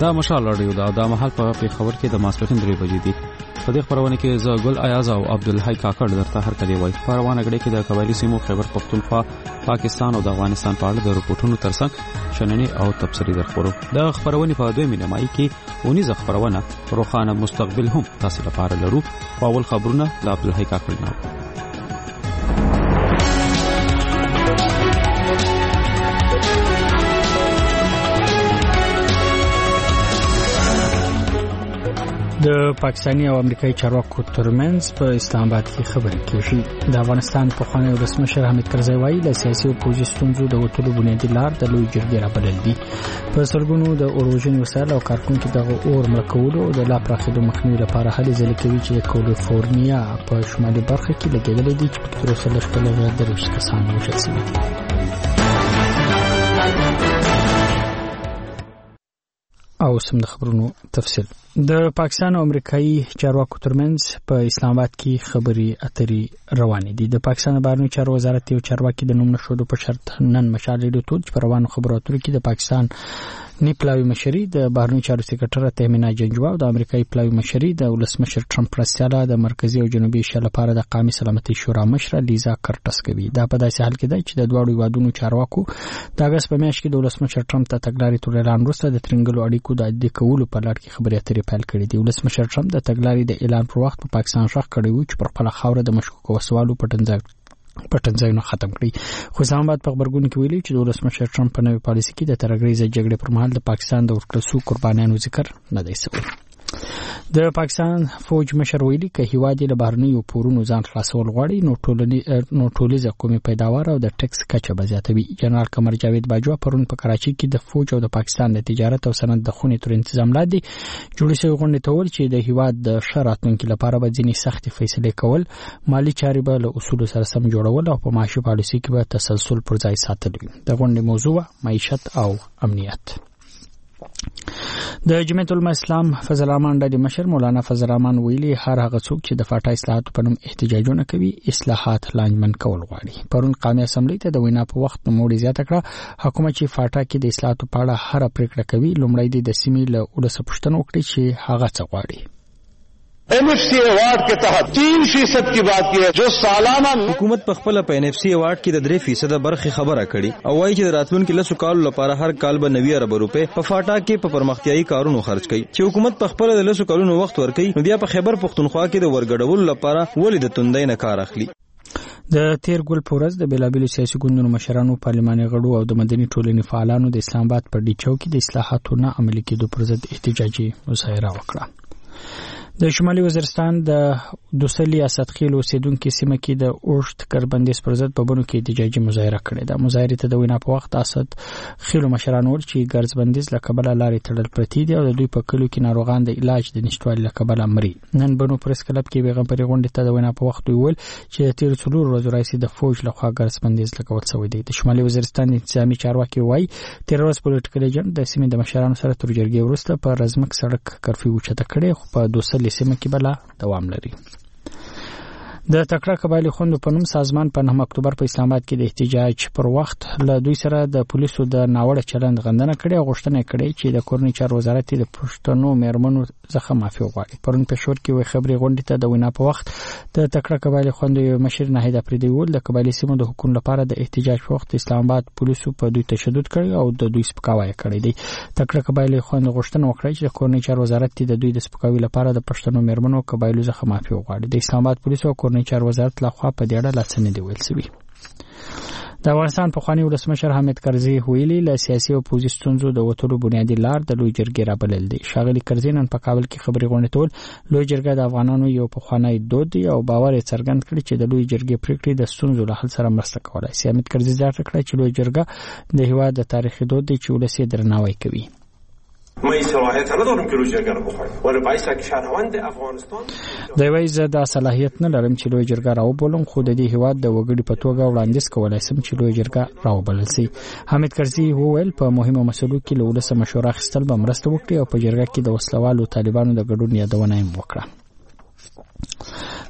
دا مشال رادیو دا د محل په پیښور کې د ماسپښین 3 بجې دي. په دې خبرونه کې زه ګل ایاز او عبدالحی کاکړ درته هر کله وایي. په روانه غړي کې د قبایلی سیمو خیبر پختونخوا، پاکستان او د افغانستان په اړه د رپورټونو ترڅنګ شننې او تبصرې درخورو. د خبرونه په دوه مینمای کې اونیزه خبرونه روخانه مستقبل هم تاسو لپاره لرو. اول خبرونه د عبدالحی کاکړ نه. د پاکستاني او امریکایي چارواکو ترمنځ په اسلام آباد کې خبرې کېږي. د افغانستان پخوانی ولسمشر حامد کرزي وایي له سیاسي او پوځي ستونزو د وټولو بنیادي لار د لوی جرګې رابلل دي. په سرګونو د اوروژن وسایل او کارکونکو دغه اور ملکولو او د لا پراخېدو مخنیوي لپاره هلې ځلې کوي چې د کالیفورنیا په شمالي برخه کې لګېدلې دي چې په تر اوسه لږ کله 30 کسان وژل شوي دي. او سم د خبرونو تفصیل. د پاکستان او امریکایي چارواکو ترمنځ په اسلام آباد کې خبري اترې روانې دي. د پاکستان بهرنیو چارو وزارت یو چارواکي د نوم نشودو په شرط نن مشال لیدو چې په روانو خبرو اترو کې د پاکستان نیپلاوی مشري د بهرنیو چارو سکرټر تهمینا جنجوا او د امریکایي پلاوی مشري د ولسمشر ټرمپ پرستاله د مرکزی او جنوبي ایشیا لپاره د قومي سلامتي شورا مشره لیزا کرټس کوي. دا په داسې حال کې ده چې د دوه هیوادونو چارواکو د اگست په میاشت کې د ولسمشر ټرمپ ته تګلارې تر اعلان وروسته د ترنګلو اړیکو د عادي کولو په لړ کې خبرې اترې پیل کړې دي. ولسمشر ټرمپ د تګلارې د اعلان پر وخت په پاکستان شخ کړی و چې پر خپل خاور د مشکوک وسوالو پټنځایونه ختم کړي. خو اسلام آباد په خبرګون کې ویلي چې د ولسمشر ټرمپ په نوې پالیسي کې د ترګریزه جګړې پر مهال د پاکستان د ورکړل شوو قربانیانو ذکر نه دی شوی. د پاکستان فوج مشر ویلي چې هیواد له بهرنیو پورونو ځان خلاصول غواړي نو ټولیزه قومي پیداوار او د ټیکس کچه به زیاتوي. جنرال قمر جاوید باجوا پرون په کراچي کې د فوج او د پاکستان د تجارت او صنعت د خونې تر تنظیم لاندې جوړې شوې غونډې ته ول چې د هیواد د شرایطو لپاره به ځینې سختې فیصلې کول، مالی چارې به له اصول سره سم جوړول او په معاشي پالیسي کې به تسلسل پر ځای ساتل وي. د غونډې موضوع معیشت او امنیت. د جمعیت العلماء اسلام فضل الرحمن ډاډي مشر مولانا فضل الرحمن ویلي هر هغه څوک چې د فاټا اصلاحاتو په نوم احتجاجونه کوي اصلاحات لانجمن کول غواړي. پرون قومي اسمبلی ته د وینا په وخت نوموړي زیاته کړه حکومت چې فاټا کې د اصلاحاتو په اړه هر پریکړه کوي لومړی د سیمې له ولس پوښتنه وکړي چې هغه څه غواړي. NFC award के तहत 3% की बात की है जो सालाना हुकूमत په خپل په एनएफसी अवार्ड کې د 3% برخه خبره کړي او وايي چې د راتلونکو لسو کالو لپاره هر کال به 90 ارب روپے په فاټا کې په پرمختیايي کارونو خرج کړي. چې حکومت په خپل د لسو کالونو وخت ورکړي نو بیا په خیبر پختونخوا کې د ورګډول لپاره ولې د توندۍ نه کار اخلي. د تیر ګل پورز د بیلابیلو سیاسي ګوندونو مشرانو، پارلماني غړو او د مدني ټولنې فعالانو د اسلام آباد په ډی چوک کې د اصلاحاتو نه عملي کېدو پر ضد احتجاجي مظاهره وکړه. د شمالي وزیرستان د دوسلی اسدخیل اوسیدونکو سیمه کې د اوشت کربندیز پر ضد په بونو کې احتجاجي مظاهره کړې ده. مظاهره ته د وینا په وخت اسدخیل مشران ول چې ګرځبندیز لکبل لارې تړل پرتی دي او د دوی په کلو کې ناروغان د علاج د نشټوالي لکبل مري. نن بنو پریس کلب کې بیغه پرې غونډه ته د وینا په وخت ویل چې د تیر څلور ورځې راځي د فوج لخوا ګرځبندیز لګول شوی دی. د شمالي وزیرستان انتظامی چارواکي وایي تیر ورځ پولیټیکل ایجنټ د سیمې د مشرانو سره تر جرګې وروسته په رزمک سړک کرفیو چته کړي خو په دوسلی سیمه کې بلا دوام لري. د تکړه قبایلی خوندو په نوم سازمان په 9 اکتوبر په اسلام آباد کې د احتجاج پر وخت له دوی سره د پولیسو د ناوړه چلند غندنه کړې او غوښتنه کړې چې د کورنۍ چارو وزارت د پښتنو مېرمنو څخه معافي وغواړي. پرون پېښور کې وي خبري غونډې ته د وینا په وخت د تکړه قبایلی خوندو مشر ناهید افریدی ول د قبایلی سیمو د حکومت لپاره د احتجاج په وخت اسلام آباد پولیسو په دوی تشدد کړی او د دوی سپکاوی کړی دی. تکړه قبایلی خوندو غوښتنه وکړه چې د کورنۍ چارو وزارت د دوی د سپکاوي لپاره د پښتنو مېرمنو قبایلو څخه معافي وغواړي. د اسلام آباد پولیسو او کورنۍ چارو وزارت خو په دې اړه لاڅنې دی ویل شوی. د افغانستان پخوانی ولسمشر حامد کرزي ویلي له سیاسي او پوځي ستونزو د وټولو بنیادي لار د لوی جرګې رابلل دی. ښاغلي کرزي نن په کابل کې خبري غونډه ټول لوی جرګه د افغانانو یو پخوانی دود دی او باور یې څرګند کړی چې د لوی جرګې پریکړې د ستونزو له حل سره مرسته کولای شي. حامد کرزي ځکه کړی چې لوی جرګه د هیواد د تاریخي دود دی چې ولسی درناوی کوي. ما صلاحیت ندارم که لوی جرګه رو بخوایم ولی باعث که شهروند افغانستان د وایي زه د صلاحیت نه لرم چې لوی جرګه راوبولم خو د دې هیواد د وګړي په توګه وړاندیز کولای شم چې لوی جرګه راوبلل شي. حامد کرزي وویل په مهمو مسلو کې له ولس مشوره اخیستل به مرسته وکړي او په جرګه کې د وسلوالو طالبانو د ګډون یادونه یې وکړه.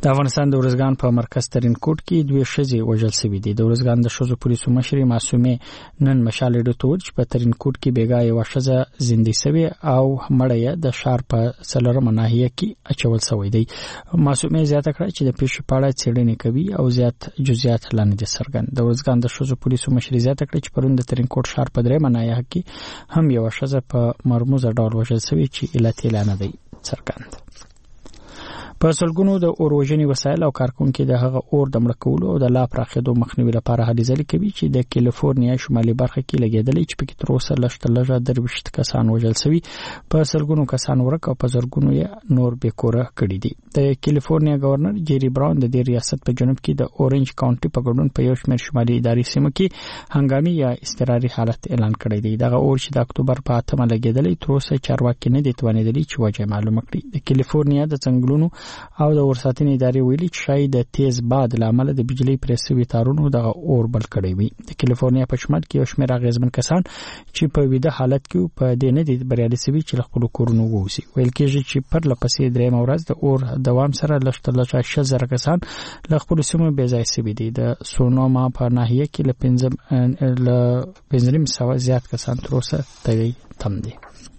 د افغانستان د ورزګان په مرکز ترین کوټ کې دوه ښځې وژل شوې دي. د ورزګان د ښځو پولیسو مشرې معصومه نن مشال ډوتور چې په ترین کوټ کې بیګا یو ښځه زندې شوې او مړه د شهر په څلورمه ناحیه کې اچول شوې دي. معصومه زیاته کړه چې د پیښې په اړه څېړنې کوي او زیات جزئیات لاندې دي څرګند. د ورزګان د ښځو پولیسو مشرې زیاته کړه چې پرون د ترین کوټ شهر په درېمه ناحیه کې هم یو ښځه په مرموزه ډول وژل شوې چې علت یې نه دی څرګند. په سلګونو د اوروژنی وسایل او کارکونکو د هغه اور د مړ کولو او د لا پراخېدو مخنیوي لپاره هلې ځلې کوي چې د کیلیفورنیا شمالي برخه کې لګیدلې چې پکې تر اوسه لږه درويشت کسان وژل شوي، په سلګونو کسان ورک او په زرګونو یې نور بیکوره کړي دي. د کیلیفورنیا گورنر جيري براون د دې ریاست په جنوب کې د اورنج کاونټي په ګډون په یو شمېر شمالي اداري سیمو کې هنګامي یا اضطراري حالت اعلان کړی دی. دغه اور چې د اکتوبر په 8مه لګیدلې تر اوسه چارواکي نه دي توانیدلي چې وجه معلومه کړي. د کیلیفورنیا د څنګلونو او د ورساتنې ادارې ویلي چې شاید د تیز باد لامل د بجلی پرېسوي تارونو د اور بل کړی وي. د کیلیفورنیا په شمال کې یو شمېر اغیزمن کسان چې په ویده حالت کې په دې نه دي بریالي شوي چې خپل کورونو ووسي. ویل کېږي چې پر لپسې درېمه ورځ د اور دوام سره لږ 6000 کسان له خپل سیمو بې ځای شوي دي. د سونوما په ناحیه کې له 1500 زیات کسان تر اوسه تم دي.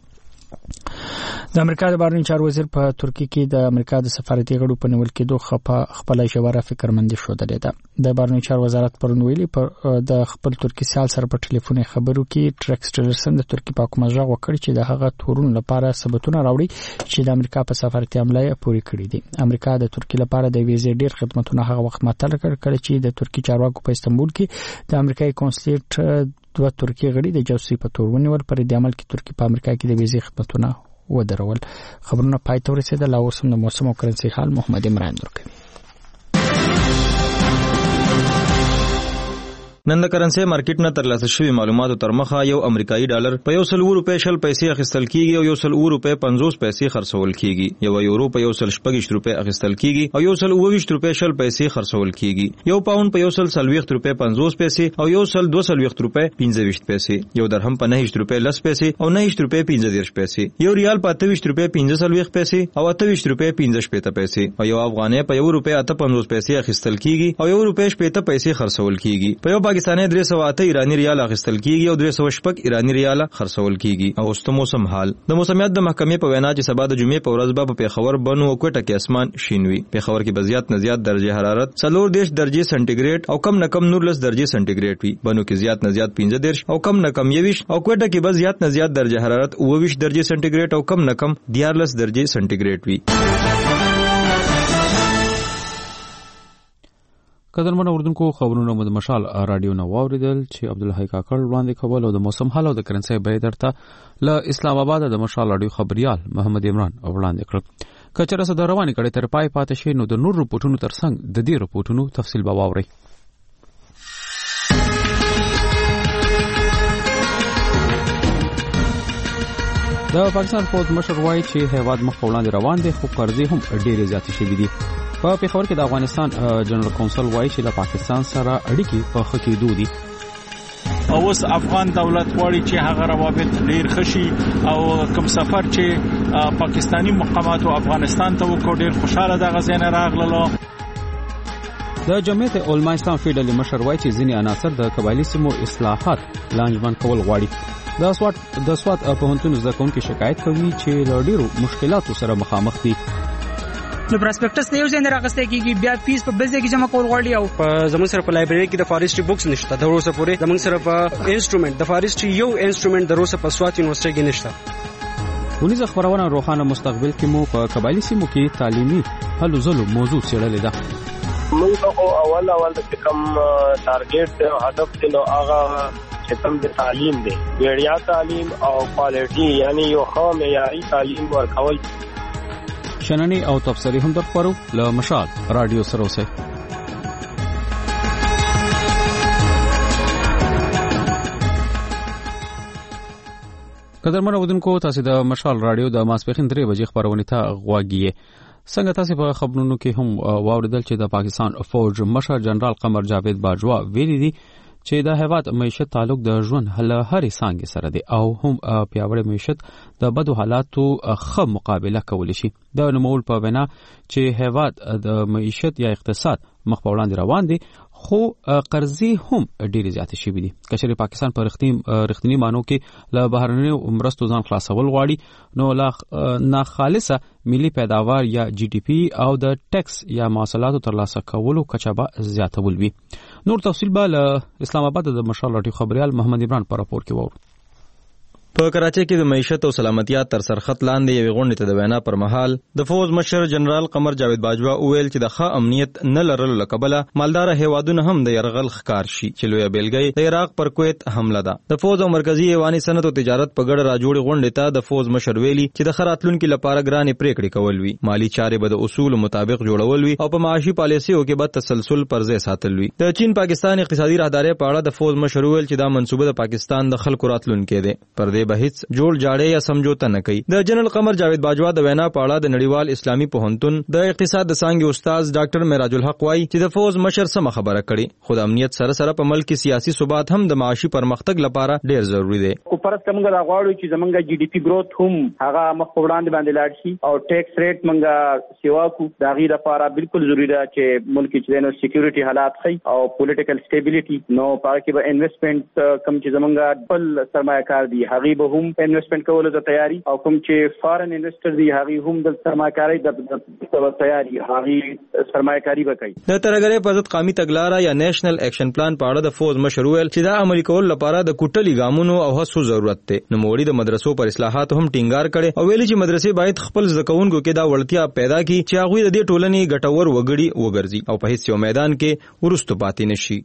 د امریکا د بهرنیو چارو وزیر په ترکیه کې د امریکا د سفارتي غړو په نیول کېدو خپل ژوره فکرمندي ښودلې ده. د بهرنیو چارو وزارت پرون ویلي د خپل ترکي سیال سره په ټلیفون خبرو کې ټریکس ټیلرسن د ترکیه په حکومت ژغ وکړ چې د هغه تورون لپاره ثبوتونه راوړي چې د امریکا په سفارتي عملیه پوری کړې دي. امریکا د ترکیه لپاره د ویزې ډیر خدماتونه هغه وخت معطل کړل چې د ترکیه چارواکو په استنبول کې د امریکایي کنسولیټ دوه ترکیه غړي د جاسوسي په تور ونیول. پر دې عمل کې ترکیه په امریکا کې د ویزې خدماتونه ودرول. خبرونه پای ته ورسېدل او اوس هم د موسم او کرنسي حال محمد عمران درکوي. نن د کرنسي مارکیټ نه ترلاسه شوی معلوماتو تر مخه یو امریکایي ډالر په 100 روپے شل پیسې اخیستل کیږي او 100 روپے 50 پیسې خرڅول کیږي. یو یورو په 140 روپے اخیستل کیږي او 120 روپے شل پیسې خرڅول کیږي. یو پاوند په 140 روپے 50 پیسې او 120 روپے 25 پیسې. یو درهم په 9 روپے 10 پیسې او 9 روپے 15 پیسې. یو ریال په 28 روپے 15 پیسې او 28 روپے 15 پیسې او یو افغانۍ په 1 روپے 58 پیسې اخیستل کیږي او 1 روپے 50 پیسې خرڅول کیږي. په یو پاکستاني 308 ایرانی ریال اخیستل کیږي او 306 ایرانی ریال خرڅول کیږي. او اوس موسم حال د موسمیات د محکمې په وینا چې سبا د جمعې په ورځ به په پیښور بنو او کوټه کې اسمان شین وي. پیښور کې به زیات نه زیات درجه حرارت 40 درجه سانتیګریډ او کم نه کم 19 درجه سانتیګریډ وي. بنو کې زیات نه زیات 15 او کم نه کم 20 او کوټه کې به زیات نه زیات درجه حرارت 22 درجه سانتیګریډ او کم نه کم 14 درجه سانتیګریډ وي. قدرمن اوردونکو خبرونه مو د مشال رادیو نو واوریدل چې عبدالحی کاکړ وړاندې کول او د موسم حال او د کرنسي به درته له اسلام آباد د مشال رادیو خبريال محمد عمران وړاندې کړ. کچره صدر رواني کړي تر پای پاتې شي نو د نور رپورټونو ترڅنګ د دې رپورټونو تفصیل به واوري. د پاکستان فوج مشر وایي چې هیواد مخ په وړاندې روان دي خو قرضې هم ډېرې زیاتې شوې دي. په پیښور کې د افغانستان جنرال کونسل وایي چې د پاکستان سره اړیکې په ښه کېدو دي. اوس افغان دولت غواړي چې هغه روابط ډیر خشي او کوم سفر چې پاکستانی مقامات او افغانستان ته وکړ ډیر خوشاله د غزين راغللو. د جمعیت علماء اسلام فیډرل مشر وایي چې ځینې عناصر د قبایلی سیمو اصلاحات لانجمن کول غواړي. د سوات پوهنتون زده کوونکي شکایت کوي چې له ډیرو مشکلاتو سره مخامخ دي. نو پراسپیکټس ته یو ځای راغسته کیږي بیا فیس په بزه کې جمع کول غواړي او په زمون سره په لایبرری کې د فارستري بوکس نشته. د روسه پورې زمون سره په انسټرومنت د فارستري یو انسټرومنت د روسه په سوات یونیورسيټي کې نشته. ونیزه خبرونه روخانه مستقبل کې مو په قبایلی سیمو کې تعلیمي هلو ځلو موضوع څېړلې ده. موږ اول د کوم ټارګټ او هدف ته نو هغه چې کوم د تعلیم دی ویړیا تعلیم او کوالټي یعنی یو ښه معیاري تعلیم ورکول. شننی او تفسیری هم در خبرو له مشال رادیو سره اوسه. قدرمن اودونکو تاسو د مشال رادیو د ماسپخین 3 بجې خبرونه ته غواګیه. څنګه تاسو په خبرونو کې هم واوریدل چې د پاکستان فوج مشر جنرال قمر جاوید باجوا ویلي دي چې د هیواد معیشت تعلق د ژوند هرې څانګې سره دی او هم پیاوړی معیشت د بدو حالاتو ښه مقابله کولی شي. د نوموړ په وینا چې هیواد د معیشت یا اقتصاد مخ په وړاندې روان دی خو قرضې هم ډېرې زیاتې شوي دي. که چېرې پاکستان په رښتیني معنو کې له بهرنیو مرستو ځان خلاصول غواړي نو لا ناخالصه ملي پیداوار یا جی ډي پي او د ټیکس یا محصولاتو ترلاسه کولو کچه به زیاتول وي. نور تفصیل به له اسلام آباد د مشال راډیو خبریال محمد عمران په راپور کې وورو. په کراچۍ کې د معیشت او سلامتیا تر سرخط لاندې یوې غونډې ته د وینا پر مهال د فوز مشر جنرال قمر جاوید باجوا وویل چې د ښه امنیت نه لرلو له کبله مالداره هیوادونه هم د یرغل ښکار شي چې لویه بیلګه د عراق پر کویت حمله ده. د فوز او مرکزی ایواني صنعت او تجارت په ګډه راجوړې غونډې ته د فوز مشر ویلي چې د ښه راتلونکي لپاره ګرانې پریکړې کول وي، مالي چارې به د اصولو مطابق جوړول وي او په معاشي پالیسیو کې به تسلسل پر ځای ساتل وي. د چین پاکستان اقتصادي راهدارۍ په اړه د فوز مشر ویل چې دا منصوبه د پاکستان د خلکو راتلونکی دی، پر دې به هیڅ جوړ جاړې یا سمجوته نه کوي. د جنرال قمر جاوید باجوا د وینا په اړه د نړیوال اسلامي پوهنتون د اقتصاد د څانګې استاد ډاکټر معراج الحق وايي چې د فوز مشر سم خبره کړي، خو د امنیت سره سره په ملک کې سیاسي ثبات هم د معاشي پرمختګ لپاره ډیر ضروری دی. کو پرست موږ راغواړو چې زمونږ جی ډي پی گروث هم هغه مخ په وړاندې باندې لاړ شي او ټیکس ریټ موږ سیوا کو دا غي لپاره بالکل ضروری ده چې ملک کې د سکیورټي حالات ښه او پولیټیکل سټیبিলিټي نو پاره کې به انویسټمنٹ کم چې زمونږ خپل سرمایه‌کار دي هغه به هم انویسټمنٹ کولو ته تیاری او کوم چې فارن انویسټر دي هغه هم د سرمایه‌کاري د تیاری هغه سرمایه‌کاري وکړي. د ترګرې په ضد قومي تګلارې یا نېشنل اکشن پلان په اړه د فوز مشر ویل چې دا عملي کول لپاره د کوټلي ګامونو او هڅو ضرورت دی. نو موړي د مدرسو پر اصلاحات هم ټینګار کړي او ویلي چې مدرسې باید خپل زکونکو کې دا وړتیا پیدا کړي چې هغه د دې ټولنې ګټور وګړي وګرځي او په هیڅ یو میدان کې ورستو پاتې نشي.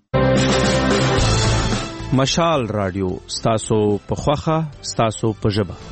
مشال راډیو ستاسو په خوخه ستاسو په ژبه.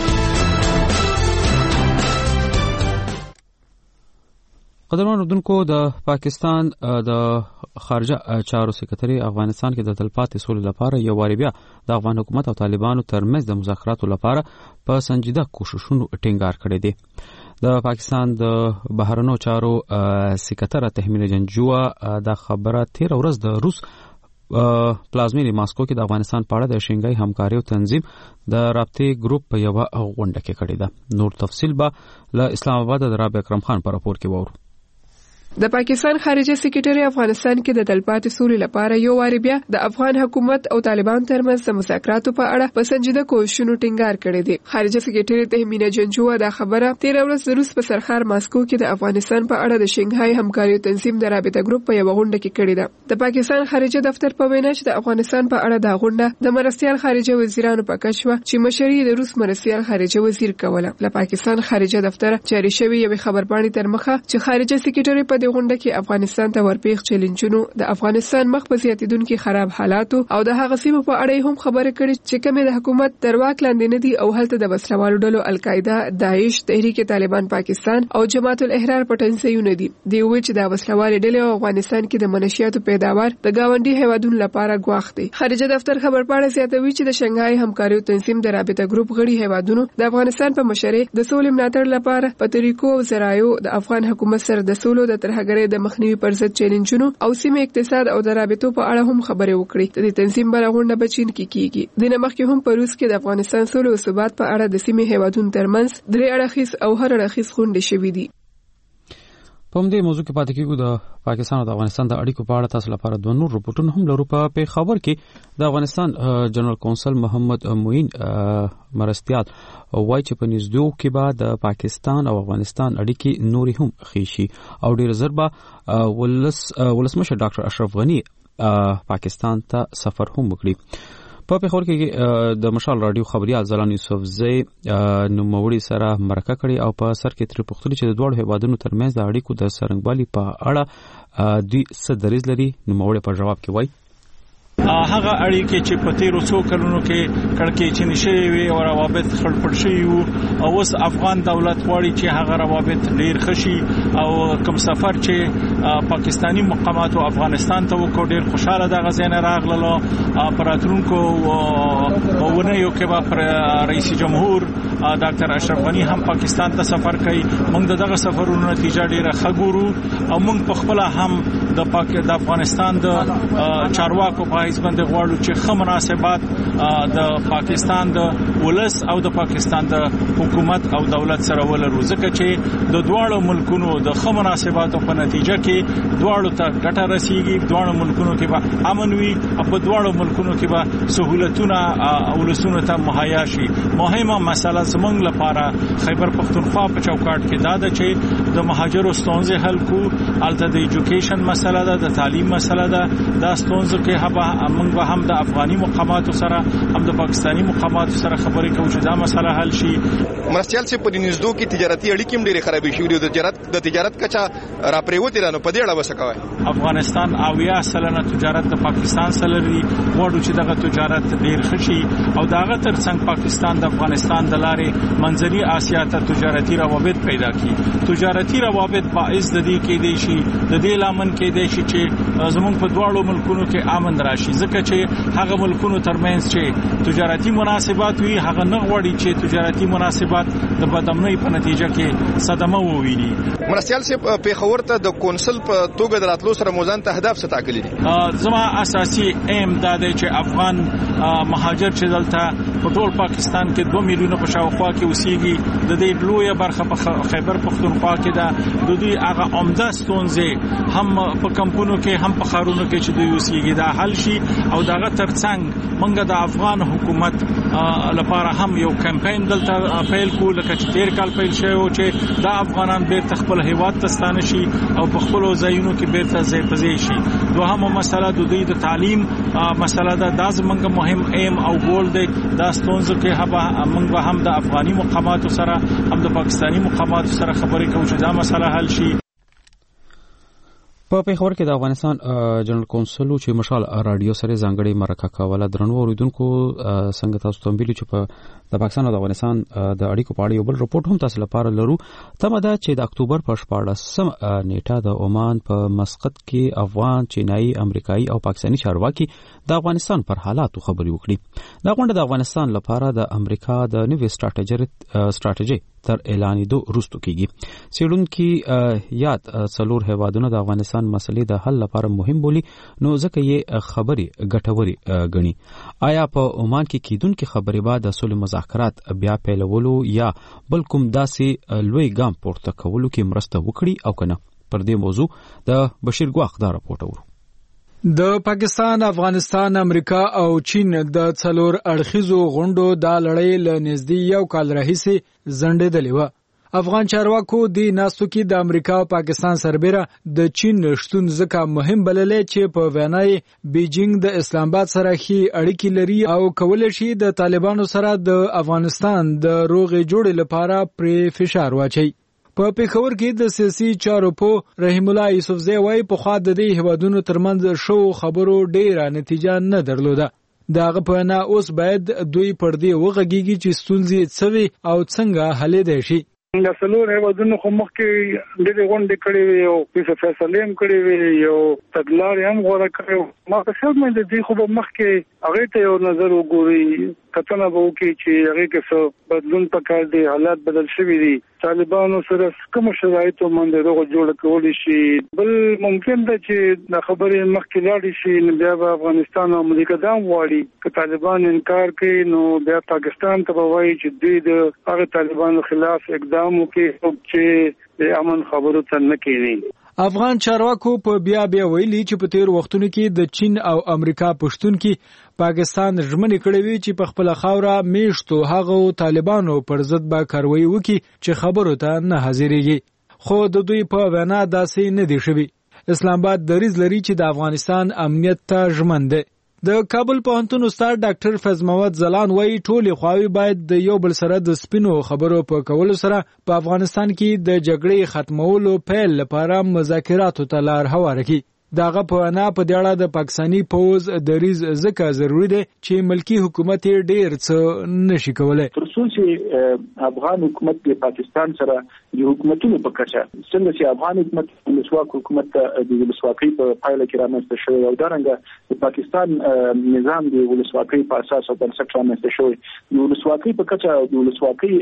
قدرمن اردوونکو، د پاکستان د خارجه چارو سکرټري افغانستان کې د تلپاتې سولې لپاره یو واری بیا د افغان حکومت او طالبانو ترمنځ د مذاکراتو لپاره په سنجیده کوششونو ټینګار کړی دی. د پاکستان د بهرنیو چارو سکرټر تحمیل جنجوه دا خبره تیر ورځ د روس پلازمینې ماسکو کې د افغانستان په اړه د شنګای همکاریو تنظیم د رابطې ګروپ په یوه غونډه کې کړې ده. نور تفصیل به له اسلام آباد د رابع اکرم خان په راپور کې وورو. د پاکستان خارجه سکرټري افغانستان کې د تلپاتې سولې لپاره یو واری بیا د افغان حکومت او طالبان ترمنځ د مذاکراتو په اړه په سنجیده کوششونو ټینګار کړی دی. خارجه سکرټري تهمینه جنجوه دا خبره تیر ورځ د روس په سرخار ماسکو کې د افغانستان په اړه د شنګهای همکاریو تنظیم د رابطه ګروپ په یو غونډه کې کړې ده. د پاکستان خارجه دفتر په وینا چې د افغانستان په اړه دا غونډه د مرستيال خارجه وزیرانو په کچه چې مشري د روس مرستيال خارجه وزیر کوله. له پاکستان خارجه دفتر جاری شوی یو خبرپاڼې تر مخه چې خارجه سکرټري په دې غونډه کې افغانستان ته ورپېښ چیلنجونو، د افغانستان مخ په زیاتیدونکو خراب حالاتو او د هغه سیمو په اړه هم خبره کړې چې کومه د حکومت تر واک لاندې نه دي او هلته د وسلوالو ډلو القاعده، داعش، تحریک طالبان پاکستان او جماعت الاحرار پټنځایونه دي. دی وی چې د وسلوالو ډلې افغانستان کې د منشیاتو پیداوار د گاونډي هیوادونو لپاره ګواښ دی. خارجه دفتر خبرپاڼه زیاتوي چې د شنګهای همکاریو تنظیم د رابطه ګروپ غړي هیوادونو د افغانستان په مشرۍ د سولې ملاتړ لپاره په طریقو او ذرایعو د افغان حکومت سره د سولو د ترهګرۍ د مخنیوي پر ضد چیلنجونو او سیمه اقتصاد او د رابطو په اړه هم خبرې وکړي. د دې تنظیم بل غونډه په چین کې کیږي. د نمخ هم په روس کې د افغانستان سولې او ثبات په اړه د سیمه هیوادونو ترمنځ درې اړخیز او هر اړخیز غونډې شوې دي. په دې موضوع کې پاتې کېږو. د پاکستان او د افغانستان د اړیکو په اړه تاسو لپاره دوه نور رپورټونه هم لرو. په پیښور کې د افغانستان جنرال کونسل محمد موین مرستيال وایي چې په نږدې کې به د پاکستان او افغانستان اړیکې نوري هم ښې شي او ډېر زر به ولسمشر ډاکټر اشرف غنی پاکستان ته سفر هم وکړي. په پیښور کې د مشال راډیو خبريال زلان یوسفزی نوموړي سره مرکه کړې او په سر کې تر پوښتنه چې د دوه هیوادونو ترمنځ د اړیکو د سرنګوالي په اړه دوی څه دریځ لري. نوموړي په جواب کې وایي هغه اړیکې چې په تیرو څو کلونو کې کړکېچنې شوې وي او روابط خړپړ شوي وو او اوس افغان دولت غواړي چې هغه روابط ډېر ښه شي او کوم سفر چې پاکستانی مقامات او افغانستان ته وکړ ډېر خوشاله دغه ځای نه راغلل. په راتلونکو اونیو کې به رئیس جمهور ډاکټر اشرف غنی هم پاکستان ته سفر کوي. موږ دغه سفرونو نتیجه ډېره ښه ګورو او موږ په خپل هم د افغانستان د چارواکو په حیث باندې غواړو چې ښه مناسبات د پاکستان د ولس او د پاکستان د حکومت او دولت سره ولرو، ځکه چې د دواړو ملکونو د ښه مناسباتو په نتیجه کې دواړو ته ګټه رسیږي، دواړو ملکونو کې به امن وي او په دواړو ملکونو کې به سہولتونه ولسونو ته مهیا شي. مهمه مسله زموږ لپاره خیبر پختونخوا په چوکاټ کې دا ده چې د مهاجرو ستونزې حل کو، البته د ایجوکیشن مسله ده، د تعلیم مسله ده. دا ستونزې کې موږ به هم د افغاني مقاماتو سره هم د پاکستاني مقاماتو سره خبرې کوو چې دا مسله حل شي. مرستيال سے په نږدې کې تجارتي اړیکې هم ډېرې خرابې شوې دي، د تجارت کچا راپریوتې رانو په دې اړه وسکوي. افغانستان 80% تجارت د پاکستان سره لري، غواړو چې دغه تجارت ډېر خشي او داغه ترڅنګ پاکستان د افغانستان د لارې منځني آسیا ته تجارتي روابط پیدا کړي. تجارتي روابط باعث د دې کې دي شي د دې لامن کې دي چې زموږ په دواړو ملکونو کې امن راشي، ځکه چې هغه ملکونو ترمنځ چې تجارتي مناسبات وي هغه نه غواړي چې تجارتي مناسبات د بدامنۍ په نتیجه کې صدمه وویني. مرستيال سے پیښور ته د کونسل په توګه د راتلو سره موزان ته اهداف څه ټاکلي دي؟ زما اساسي ایم دا دی چې افغان مهاجر چې دلته په ټول پاکستان کې 2 میلیونه په شاوخوا کې اوسېږي، د دې لویه برخه په خیبر پختونخوا کې ده. د دې هغه عمده ستونزې هم په کمپونو کې هم په خارونو کې چې دوی اوسېږي دا حل شي او دغه ترڅنګ موږ د افغان حکومت لپاره هم یو کمپاین دلته پیل کول، لکه چې 13 کال پیل شوی او چې دا افغانان بیرته خپل هیواد ته ستانه شي او په خپل ځایونو کې بیرته ځای په ځای شي. دوهمه مسله د دوی د تعلیم مسله ده، دا زموږ مهم ایم او ګول دی. دا ستونزې کې موږ به هم د افغاني مقاماتو سره هم د پاکستاني مقاماتو سره خبرې کوو چې دا مسله حل شي. په پیښور کې د افغانستان جنرال کونسل چې مشال رادیو سره ځانګړي مرکه کوله. درنو اوریدونکو څنګه تاسو ته ویلو چې په د پاکستان او د افغانستان د اړیکو په اړه یو بل رپورټ هم تاسو لپاره لرو. تمه ده چې د اکتوبر په 14 نیټه د عمان په مسقط کې افغان، چینایي، امریکایي او پاکستاني چارواکي د افغانستان پر حالاتو خبرې وکړي. دا غونډه د افغانستان لپاره د امریکا د نوې ستراتیژي تر اعلانېدو وروسته کیږي. څېړونکي یاد څلور هیوادونه د افغانستان مسلې د حل لپاره مهم بولي، نو ځکه یې خبرې ګټوري غني. آیا په عمان کې کیدونکې خبرې بعد د صلح مذاکرات بیا پیلولو یا بل کوم داسې لوی ګام پورته کولو کې مرسته وکړي او کنه؟ پر دې موضوع د بشیر ګواخ دا راپورټ ورو. د پاکستان، افغانستان، امریکا او چین د څلور اړخیزو غونډو د لړۍ له نږدې یو کال راهیسې ځنډېدلې وه. افغان چارواکو د ناستو کې د امریکا او پاکستان سربېره د چین شتون ځکه مهم بللی چې په وینا یې بیجینګ د اسلام آباد سره ښې اړیکې لري او کولی شي د طالبانو سره د افغانستان د روغې جوړې لپاره پرې فشار واچي. په پیښور کې د سیاسي چارو په رحیم الله یوسفزی وایي پخوا د دې هیوادونو ترمنځ شو خبرو ډېره نتیجه نه درلوده. دغه په نه اوس باید دوی پر دې وغږیږي چې ستونزې څه وي او څنګه حلېدای شي. د څلور هیوادونو خو مخکې ډېرې غونډې کړې وې او فیصلې هم کړې وې، یو تګلارې هم غوره کړې وه. ما په خیال باندې دوی خو به مخکې هغې ته یو نظر وګوري، کتنه به وکړي چې هغې کې څه بدلون پکار دی، حالات بدل شوي دي، طالبانو سره کوم شرایطو باندې روغه جوړه کولی شي. بل ممکن ده چې د خبرې مخکې لاړې شي، نو بیا به افغانستان او امریکا دا هم غواړي که طالبان انکار کوي نو بیا پاکستان ته به وایي چې دوی د هغه طالبانو خلاف اقدام وکړي چې د امن خبرو ته نه کېني. افغان چارواکو په بیا ویلي چې په تیر وختونو کې د چین او امریکا پښتون کې پاکستان ژمنې کړې وي چې په خپل خاوره میشتو هغه طالبانو پر ضد به کاروایی وکړي چې خبرو ته نه حاضرېږي، خو د دوی په وینا داسې نه دی شوی. اسلام آباد دریځ لري چې د افغانستان امنیت ته ژمن دی. د کابل پوهنتون استاد ډاکټر فیض محمد زلان وایي ټولې خواوې باید د یو بل سره د سپینو خبرو په کولو سره په افغانستان کې د جګړې ختمولو پیل لپاره مذاکراتو ته لار هواره کړي. دغه په وینا په دې اړه د پاکستاني پوز دریځ ځکه ضروري دی چې ملکی حکومت یې ډېر څه نشي کولی. تر څو چې افغان حکومت د پاکستان سره د حکومتونو په کچه څنګه چې افغان حکومت ولسواک حکومت د ولسواکۍ په پایله کې رامنځته شوی او دارنګه د پاکستان نظام د ولسواکۍ په اساس او بنسټ رامنځته شوی، د ولسواکۍ په کچه د ولسواکۍ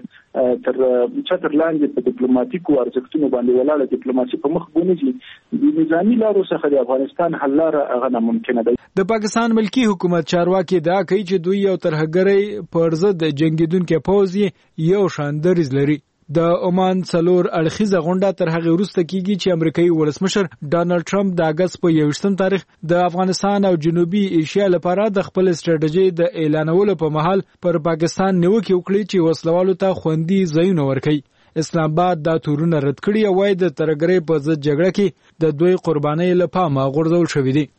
تر چتر لاندې په ډیپلوماټیکو ارزښتونو باندې ولاړه ډیپلوماسي په مخ بونیږي. د نظامي لارو عناصرو څخه د افغانستان حل لاره هغه ناممکنه ده. د پاکستان ملکی حکومت چارواکي دا کوي چې دوی یو ترهګرۍ پر ضد جنگیدونکو پوځ یو شان دریځ لري. د عمان څلور اړخیزه غونډه تر هغه وروسته کیږي چې امریکایي ولسمشر ډانلډ ټرمپ د اگست په 21 تاریخ د افغانستان او جنوبي ایشیا لپاره د خپل استراتیژي د اعلانولو په مهال پر پاکستان نیوکه وکړي چې وسلوالو ته خوندي ځایونه ورکړي. اسلام آباد دا تورونه رد کړي او وايي د ترهګرۍ په ضد جګړه کې د دوی قربانۍ لپاره غورځول شوې دي.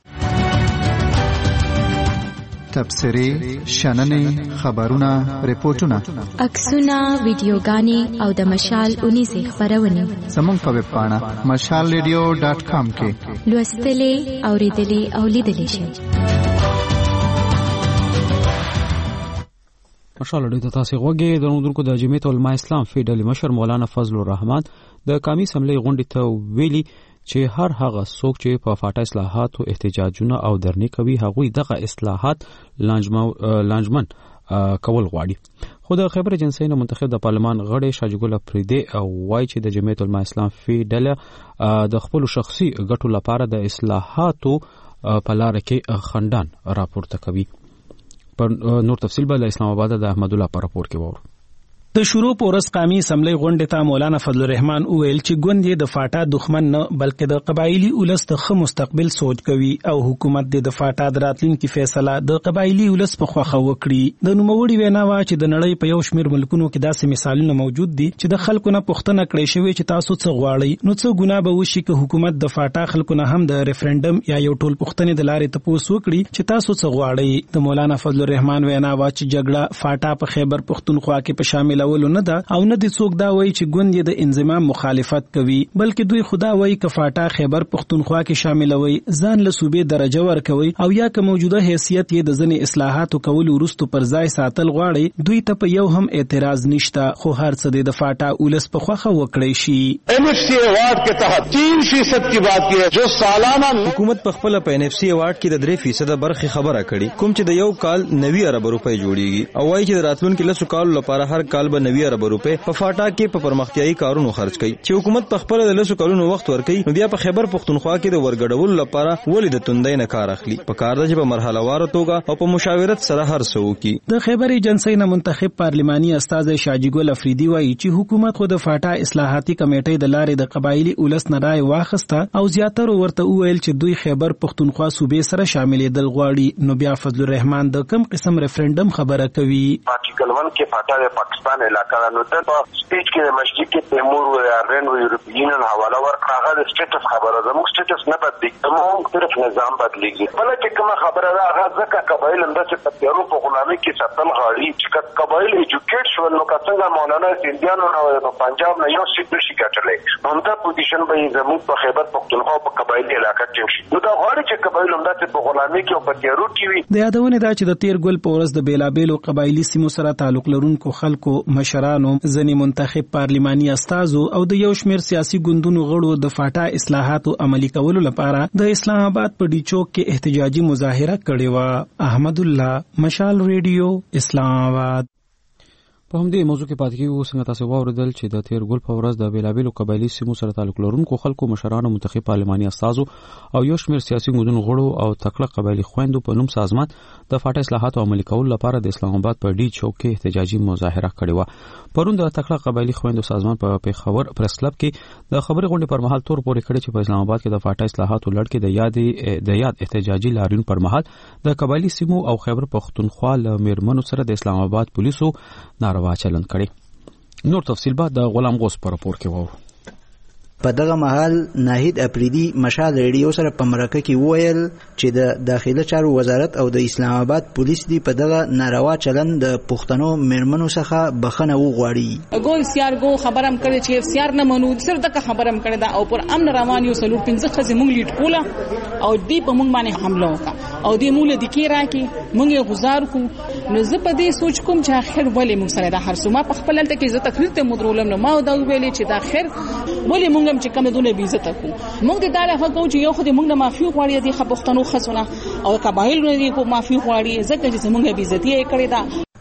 تبصرې، شننې، خبرونه، ریپورتونه، عکسونه، ویډیوګانې او د مشال اونیزې خبرونه زموږ په ویب پاڼه mashalradio.com کې لوستلې، اوریدلې او لیدلې شئ. مشال راډیو ته تاسو غوږی درنوونکو د جمعیت العلماء اسلام فیډل مشر مولانا فضل الرحمن د قومي اسمبلی غونډې ته ویلي چې هر هغه څوک چې په فاټا اصلاحاتو احتجاجونه او درنې کوي هغوی دغه اصلاحات لانجمن کول غواړي. خو د خیبر ایجنسی نه منتخب د پارلمان غړی شاجګل افریدی او وایي چې د جمعیت العلماء اسلام فیډل د خپل شخصي ګټو لپاره د اصلاحاتو په لار کې خندان راپورته کوي. پر نور تفصیل به له اسلام آباد د احمد الله پر راپور کې وورو. د شروع پورس قومي اسمبلی غونډې ته مولانا فضل الرحمن وویل چې ګوند یې د فاټا دښمن نه بلکې د قبایلی ولس د ښه مستقبل سوچ کوي او حکومت د فاټا د راتلونکي فیصله د قبایلی ولس په خوښه وکړي. د نوموړي وینا وا چې د نړۍ په یو شمېر ملکونو کې داسې مثالونه موجود دي چې د خلکو نه پوښتنه کړې شوې چې تاسو څه غواړئ، نو څه ګناه به وشي که حکومت د فاټا خلکو نه هم د ریفرنډم یا یو ټول پوښتنې د لارې تپوس وکړي چې تاسو څه غواړئ. د مولانا فضل الرحمن وینا وا چې جګړه فاټا په خیبر پښتونخوا کې په شاملولو نه ده او نه د څوک دا وایي چې ګوند یې د انضمام مخالفت کوي، بلکې دوی خدا وایي که فاټا خیبر پښتونخوا کې شاملوي ځان له صوبې درجه ورکوي او یا که موجوده حیثیت یې د ځینې اصلاحاتو کولو وروسته پر ځای ساتل غواړي، دوی ته په یو هم اعتراض نشته، خو هر څه د فاټا ولس په خوښه وکړي شي. NFC ایوارډ کې تحت 3% کی بات کی ہے جو سالانہ حکومت په خپل په NFC ایوارډ کې د 3% برخه خبره کړي کوم چې د یو کال 90 ارب روپۍ جوړیږي او وايي چې د راتلونکو لسو کال لپاره هر کال به 90 ارب روپۍ په فاټا کې په پرمختیايي کارونو خرج کړي. چې حکومت په خپل د لسو کلونو وخت ورکړي نو بیا په خیبر پښتونخوا کې د ورګډولو لپاره ولې د توندۍ نه کار اخلي. په کار د چې په مرحله وار توګه او په مشاورت سره هر څه وکړي. د خیبر ایجنسی نه منتخب پارلماني استاد شاجګل افریدی وایي چې حکومت خو د فاټا اصلاحاتي کمیټې د لارې د قبایلی ولس نه رای واخسته او زیاتره ورته وویل چې دوی خیبر پښتونخوا صوبې سره شاملېدل غواړي. نو بیا فضل الرحمن د کم قسم ریفرنډم خبره کوي. آرټیکل 1 کې فاټا د پاکستان علاقہ نو ته سپیچ کې د مسجد کې تیمور و یارن و یورپین حواله ورکړه. هغه د سټیټس خبره زموږ سټیټس نه بدلیږي، موږ طرف نظام بدلیږي. بل چې کومه خبره ده هغه ځکه قبایل هم داسې په تیارو په غلامۍ کې ساتل غواړي چې قبایل ایجوکیټ شول نو څنګه مولانا سیندیانو او پنجاب نه یو سیټ نشي ګټلی، همدا پوزیشن به زموږ په خیبر پښتونخوا په قبایلی علاقه کې شي. نو دا غواړي چې قبایل هم داسې په غلامۍ کې او په تیارو کې وي. د یادونه ده چې د تیر ګل په ورځ د بیلابیلو قبایلی سیمو سره تعلق لرونکو خلکو مشرانو ځنې منتخب پارلماني استازو او د یو شمېر سیاسي ګوندونو غړو د فاټا اصلاحاتو عملي کولو لپاره د اسلام آباد په ډي چوک کې احتجاجي مظاهره کړې وه. احمد الله، مشال ریډیو، اسلام آباد. په همدې موضوع کې پاتې کیږو. څنګه تاسو واوریدل چې د تیر ګل په ورځ د بیلابیلو قبایلی سیمو سره تعلق لرونکو خلکو مشرانو منتخب پارلماني استازو او یو شمېر سیاسي ګوندونو غړو او تکړه قبایلی خويندو په نوم سازمان د فاټا اصلاحاتو عملي کولو لپاره د اسلام آباد په ډي چوک کې احتجاجي مظاهره کړې وه. پرون د تکړه قبایلی خويندو سازمان په پیښور پریس کلب کې د خبري غونډې پر مهال تور پورې کړی چې په اسلام آباد کې د فاټا اصلاحاتو لړ کې د یاد احتجاجي لاریون پر مهال د قبایلی سیمو او خیبر پښتونخوا له میرمنو سره د اسلام آباد پولیسو ناروا چلند کړی. نور تفصیل بعد د غلام غوث پر راپور کې وو. په دغه مهال ناهید افریدی مشال ریډیو سره په مرکه کې وویل چې د داخله چارو وزارت او د اسلام آباد پولیس دی په دغه ناروا چلند د پښتنو میرمنو څخه بخنه وغواړي. ګو سیار ګو خبرم کړي چې سیار نه منو صرف دغه خبرم کړي دا او پر امن روان یو سلور 15 خزه مونږ لیټ کوله او دی په مونږ باندې حمله وکړه او دی مونږ د کی راکې مونږ غزار کو. نو زه په دې سوچ کوم چې اخر ولې مونږ سره د هر سوما په خپل تل کې زه تقریر ته مدرولم نو ما دا ویلې چې دا اخر ولې مونږ چې کوم دونه بي عزت کو موږ د داله حق او چې یو خو د موږ نه معافي غواړي د خپلختنو خزونه او قبایل نه دي کو معافي غواړي ځکه چې موږ بي عزتي کړی دا.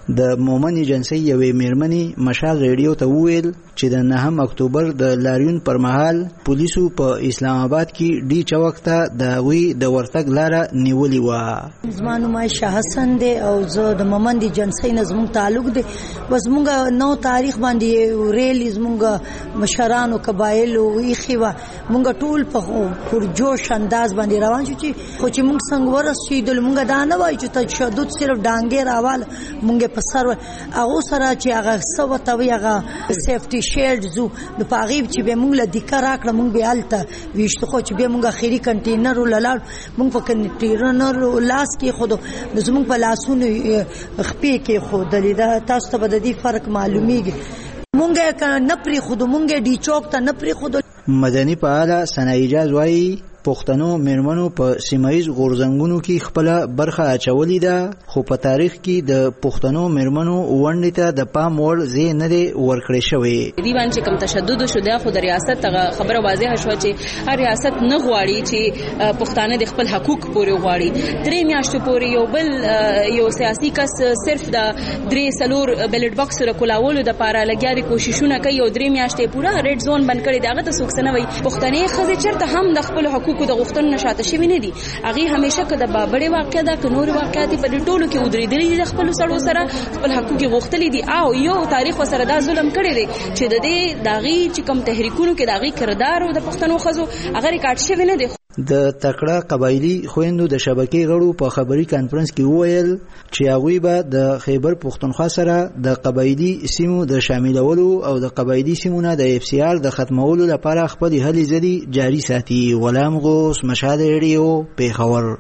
د مومن ایجنسی یوې میرمنې مشال ریډیو ته وویل چې د 9 اکتوبر د لاریون پر مهال پولیسو په اسلام آباد کې ډي چوک ته د وی د ورتګ لاره نیولې و. زمانو ما شاه حسن دی او زه د مومن ایجنسی نه زموږ تعلق دی. بس موږ نو تاریخ باندې ریل زموږ مشرانو قبایلو ویخي و موږ ټول په پرجوش انداز باندې روان شو چې خو چې موږ څنګه ورسېدل موږ دا نه وایو چې تشدد صرف ډانګې راوال موږ په سر هغه سره چې هغه سو ته وی هغه سیفټي شیلډ زو د پاغیب چې به موږ له دکا راکړه موږ به الته ویشت خو چې به موږ اخیری کنټینر وللاړ موږ په کنټینر لاس کې خود د زموږ په لاسونو خپې کې خود لیدا تاسو ته به د دې فرق معلومیږي مونږه نه پری خود مونږه ډي چوک ته نه پری خود. مدني فعال سنایجاز وایي پښتنو میرمنو په سیمایز غورځنګونو کې خپل برخه اچولې ده خو په تاریخ کې د پښتنو میرمنو ونډې ته د پام وړ ځای نه دی ورکړی شوی. دی باندې کوم تشدد شو د خو د ریاست خبره واضحه شو چې هر ریاست نه غواړي چې پښتانه د خپل حقوق پورې غواړي. درې میاشتې پورې یو بل یو سیاسي کس صرف د درې سلور بیلټ باکس راکولاولو د پاره لګیا دي کوششونه کوي او درې میاشتې پورا ریډ زون بند کړي داغه ته څوک نه وي. پښتنې خزه چرته هم د خپل حقوق د غوښتنو نشاته شوی نه دي. هغه همیشه کده بابړې واقعیا دا ک نور واقعیت په ټولو کې ودرېدلې دي خپل سړو سره خپل حقوق غوښتلې دي او یو تاریخ سره دا ظلم کړی دی چې د دې داغي چې کم تحریکونو کې داغي کردار او د پښتنو خزو هغه ریکارډ شوی نه دی. د تکړه قبایلی خويندو د شبکې غړو په خبري کانفرنس کې وویل چې هغوی به د خیبر پښتونخوا سره د قبایلی سیمو د شاملولو او د قبایلی سیمونو د اف سی آر د ختمولو لپاره خپل هلې ځلې جاري ساتي. غلام غوث، مشال ریډیو، پیښور.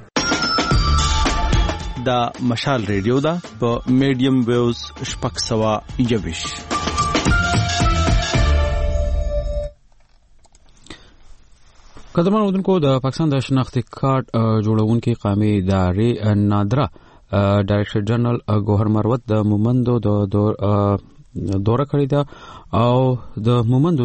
دا مشال ریډیو دا په میډیم ویوز 621. قدرمن اودونکو د پاکستان د شناختی کارت جوړونکي قومي ادارې نادرا ډایرکټر جنرال ګوهر مروت د مومندو د دوره کړی ده او د مومندو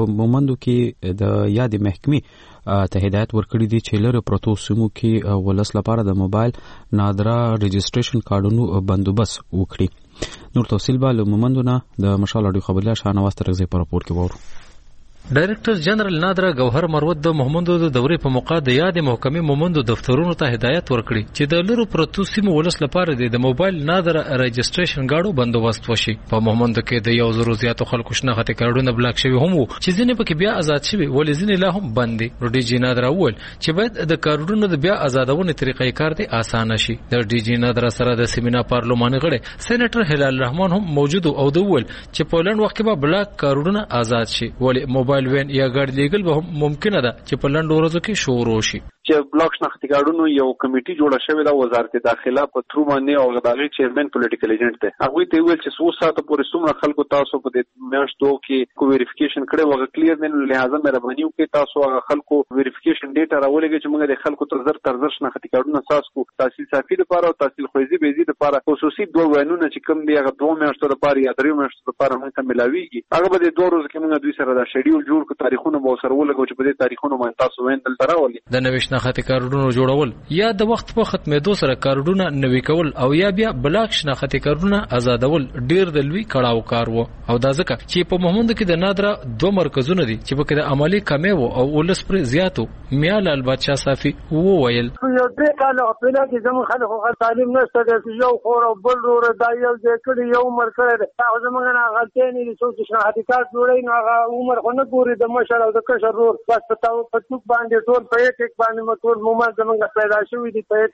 کې د یاد محکمې ته هدایت ورکړي دي چې لره پروتو سیمو کې ولس لپاره د موبایل نادرا رجستریشن کارډونو بندوبست وکړي. نور تفصیل به له مومندو نه د مشال اډیو خبرله شاهنواز ترغزي په راپور کې وورو. ډایرکټر جنرال نادرا ګوهر مروت د مومندو د دورې په موقع د یاد محکمې مومندو دفترونو ته هدایت ورکړي چې د لرو پروتو سیمو ولس لپاره د موبایل نادرا رجستریشن کارډو بندوبست وشي. په مومندو کې د 1000 زیاتو خلکو شناخته کارډونه بلاک شوی هم چې ځینې پکې بیا آزاد شوی ولې ځینې لا هم بند دي. ډي جی نادرا ول چې باید د کارډونو د بیا آزادونه طریقې کار دي آسان شي. د ډي جی نادرا سره د سیمینار پارلماني غړي سېنیټر هلال رحمان هم موجود او د ول چې په لند وخت کې به بلاک کارډونه آزاد شي ولې موبایل وین یا ګاډي لیګل به ممکنه ده چې په لند ورځو کې شروع شي. چې بلاک شناختی کارډونو یو کمیټي جوړه شوې ده وزارت داخله په ترو باندې او غداغي چیرمن پولیټیکل ایجنټ ته هغه ته ویل چې 100 ساعت پورې څومره خلکو تاسو په دې میاشتو کې کو ویریفیکیشن کړي وغه کلیر نه لہذا مهرباني وکړئ تاسو هغه خلکو ویریفیکیشن ډیټا راولګي چې موږ د خلکو تر زر شناختی کارډونو اساس کو تحصیل صافي لپاره او تحصیل خوځي بيزي لپاره خصوصي دوه وینونه چې کوم دی هغه 2 میاشتو لپاره یا 3 میاشتو لپاره موږ ته ملاويږي هغه به د 2 ورځې کې موږ دوی سره دا شیډول جوړ کو تاریخونه به سره ولګو چې په دې تاریخونو باندې تاسو وین دل تراولي. د نوښت شناختی کارډونو جوړول یا د وخت په ختمېدو سره کارډونه نوي کول او یا بیا بلاک شناختی کارډونه آزادول ډیر د لوی کړهو کار وو او دا ځکه چې په محمود کې د نادرا 2 مرکزونه دي چې په کې د عملی کمې وو او ولس پر زیاتو میال البادشاه صافي وویل یو دې کال په لاره کې زموږ خلکو تعلیم نشته د یو خور او بل ور د یو ځکړي یو مرکز دا زموږ نه غلطي نه دي چې شناختی کارت جوړي نو هغه عمر خو نه ګوري د مشر او د کشر ور بس په توګه باندې ټول په یک باندې مټول مومن زموږ پیدا شوی دی په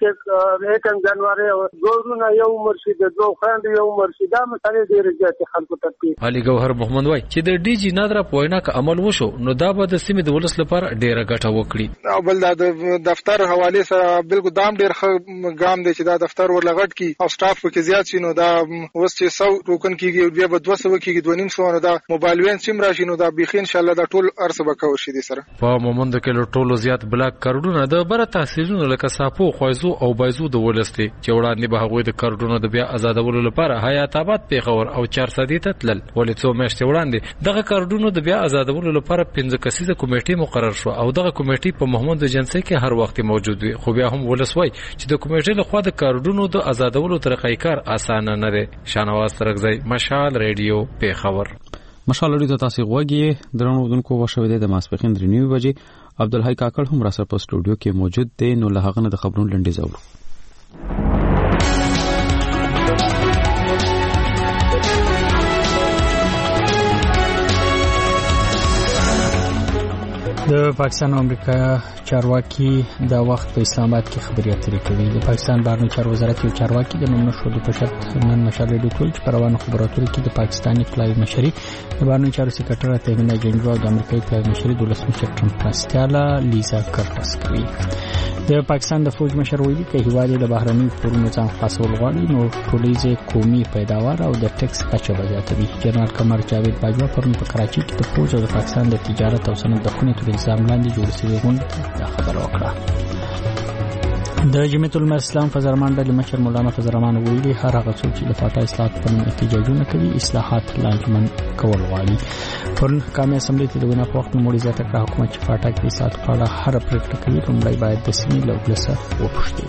1 جنوري او ګورونه یو مرشد دوه خاند یو مرشد دا مسلې ډېر زیات خلکو ته علي ګوهر محمد وای چې د ډي جی نادرا پوینا ک عمل وشو نو دا به د سیمې د ولس لپاره ډېره ګټه وکړي او بل د دفتر حواله سره بالکل دام ډېر ګام دی چې دا دفتر ورلغټ کی او سټاف پکې زیات شي نو دا اوس چې 100 ټوکن کیږي بیا به 200 کیږي 2.5 نو دا موبایل وین سیم راشي نو دا بيخ ان شاء الله دا ټول ارسه وکاو شي دي سره په مومند کې ټولو زیات بلاک کارډونه کارډونه د بره تحصیلونو لکه ساپو، خوایزو او بایزو د ولستي چې وړاندې به هغوی د کارډونو د بیا آزادولو لپاره حیات آباد، پیښور او 400 ته تلل. ولې څو میاشتې وړاندې دغه کارډونو د بیا آزادولو لپاره 15 کسیزه کمیټه مقرر شو او دغه کمیټه په محمود جنسي کې هر وخت موجود وي. خو بیا هم ولسوي چې د کمیټې لخوا د کارډونو د آزادولو طریقې کار اسانه نه دی. شانواز ترغزی، مشال ریډیو، پیښور. مشال ریډیو ته تاسو غوږی درنو دونکو وشوي د ماسپخین 3 بجې. عبدالحی کاکړ هم را سره په سټوډیو کې موجود دی. نو له هغه نه د خبرونو لنډیز اورو. د پاکستان او امریکا چارواکي د وخت په اسلام آباد کې خبري اترې کوي. د پاکستان بهرنی چارو وزارت یو چارواکي د نوم نشو په شرط نن مشال ریډیو ټول چې پروانه خبرو اترې کې د پاکستاني فلای مشري د بهرنی چارو سکرټر تیمنا جنرال او د امریکایي فلای مشري د ولسمشر ټرمپ پاستاله لیزا کرټس کوي. د پاکستان د فوج مشر ویلي چې هیواد د بهرنی پورونو ځان خاصول غواړي نو ټولیزه قومي پیداوار او د ټیکس کچه زیاتوي. جنرال قمر جاوید باجوا پرون په کراچي کې د فوج او د پاکستان د تجارت او صنعت د خونې تر نظام لاندې جوړ شوی غونډه خبره وکړه. د جمعیت العلماء اسلام فزرمان ډلې مشر مولانا فزرمان ویلي هر هغه څوک چې د فاټا اصلاحات په نوم احتجاجونه کوي اصلاحات لازمن کول غواړي. پرون قومي اسمبلی ته د وینا په وخت نوموړي زیاته کړه حکومت چې فاټا کې اصلاحات په اړه هر پریکړه کوي لومړی باید د سیمې له ولسه وپوښتي.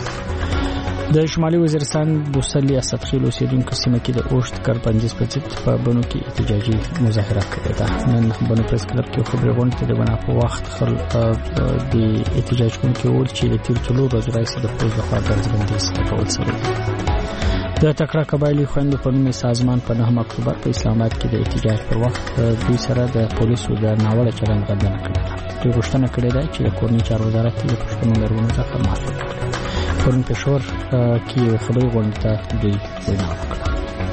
د شمالي وزیرستان بوسلي اسدخیل اوسیدونکو سیمه کې د اوشت کرپنځس په ضد په بنو کې احتجاجي مظاهره کړې ده. نن بنو پریس کلب کې خبري غونډه ته د وینا په وخت خلک د احتجاج کوونکو ول چې د تیر څلور ورځې راځي د پوز لخوا ډزبندي ستول شوی. د تکړه قبایلی خويندو په نوم سازمان په 9 اکتوبر په اسلام آباد کې د احتجاج پر وخت دوی سره د پولیسو د ناوړه چلند غندنه کړې ده. دوی غوښتنه کړې ده چې د کورنۍ چارو وزارت د پښتنو لرونو څخه معافي وکړي. پرون پېښور کې خبري غونډه ته دوی وینا وکړه.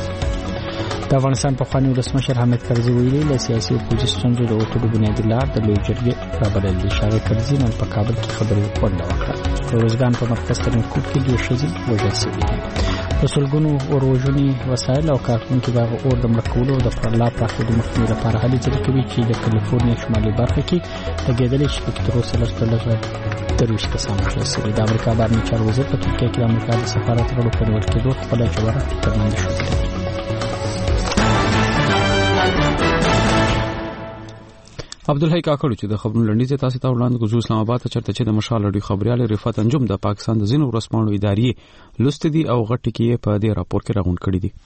د افغانستان په خواني ولسمشر حامد کرزي ویلي له سیاسي اپوزیشن د اوټو بنیادي لار د لوی جرګې رابلل دي. شاوې کرزي نن په کابل کې خبري غونډه وکړه. روزګان په مرکز ترنکوټ کې دوه شذي وژل شوي دي. د سلګونو اوروژني وسایل او کارکونکو د اور د مړکولو د پرلا پراخېدو مخنیوي لپاره هلې ځل کوي چې د کالیفورنیا شمالي برخه کې لګېدلې شي چې تر اوسه لږ درويش کسان وژل شوي. د امریکا بهرنی چارو وزیر په ترکیه کې د امریکا د سفارت غړو په نیول کېدو خپله جوړه ترمنځ شوې. عبدالحی کاکړ چې د خبرونو لنډیز تاسو ته وړاندې کوو اسلام آباد ته چرته چې د مشال اړي خبريال رفعت انجم د پاکستان د زینو ورسپانو ادارې لوستدي او غټ کې په دې راپور کې راغون کړی دي.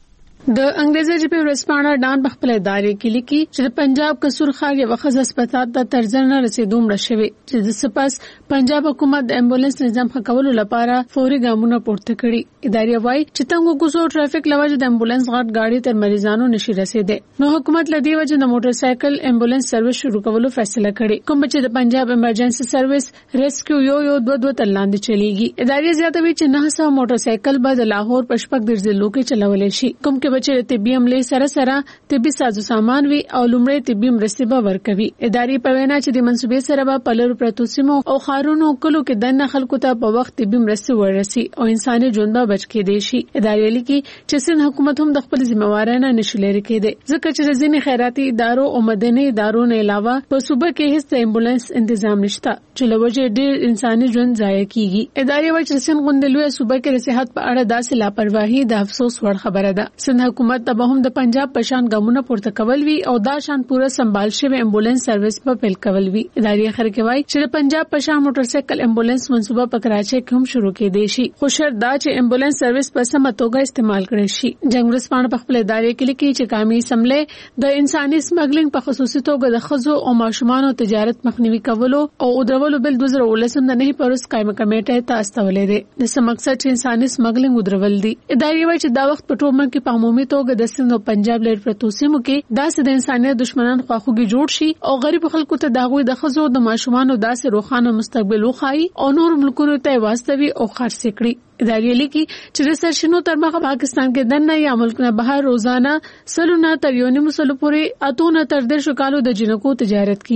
د انګریزي ژبې ورسپانه ډان په خپل ادارې کې لیکي چې د پنجاب قصور ښار یو خزه هسپتال ته ترځنه رسیدو مړ شوی چې د سپاس پنجاب حکومت د امبولانس نظام ښه کولو لپاره فوري ګامونه پورته کړي. ادارې وايي چې څنګه کوڅو ټرافیک لوجه د امبولانس غټ گاډي تر مریضانو نشي رسیدي. نو حکومت لدی وجه د موټر سایکل امبولانس سرویس شروع کولو فیصله کړې کوم چې د پنجاب ایمرجنسي سرویس ریسکیو یو دوه تلاندې چلیږي. ادارې زیاتوي چې 900 موټر سایکل به د لاهور پشپک د ضلعو کې چلول شي کوم کې بچي طبي عملې سره طبي سازو سامان وي او لومړی طبي مرستې به ورکوي. ادارې په وینا چې د منسوبې سره به پلر پروتو سیمو او خارونو کلو کې دنه خلکو ته په وخت طبي مرستې ورسي او انساني ژوند به بچ کېدي شي. ادارې لیکي چې سن حکومت هم د خپل ځموارانه نشي لري کېده ځکه چې ځینې خیراتي ادارو او مدني ادارو نه علاوه په صوبه کې هیڅ امبولانس تنظیم نشته چې لوجه ډېر انساني ژوند ضایع کیږي. ادارې وايي چې سن غوندلوي صوبه کې د صحت په اړه داسې لاپرواهي د افسوس وړ خبره ده. سن حکومت ته به هم د پنجاب پشان ګامونه پورته کول وی او دا شان پوره سنبال شوی امبولانس سرویس په پیل کول وی. ادارې خر کې وايي چې د پنجاب پشان موټر سایکل امبولانس منصوبه په کراچي کې هم شروع کېدې شي خو شرط دا چې امبولانس سرویس په سمه توګه استعمال کړي شي. جنگ ورسپانه په خپل ادارې کې لیکي چې قومي اسمبلی د انساني سمګلینګ په خصوصي توګه د خزو او ماشومان تجارت مخنیوي کولو او درولو بل 2019 د نه پروس قائم کمیټه ته استولې ده. د سم مقصد چې انساني سمګلینګ ودرول دي. ادارې وايي چې دا وخت په ټول ملک کې په عمومي توګه د سند او پنجاب لړ پروتو سیمو کې داسې د انسانيت دشمنان خواخوږي جوړ شي او غریب خلکو ته داغوي د خزو د ماشومان داسې روخانه مستقبل وخایي او نور ملکونو ته واستوي او خرڅ کړي. ادارې لیکي چې د سرشنو تر مخه پاکستان کې دنه یا ملک نه بهر روزانه سلونه تر یونیمو سلو پورې اتونه تر 10 کالو د جنکو تجارت کیږي.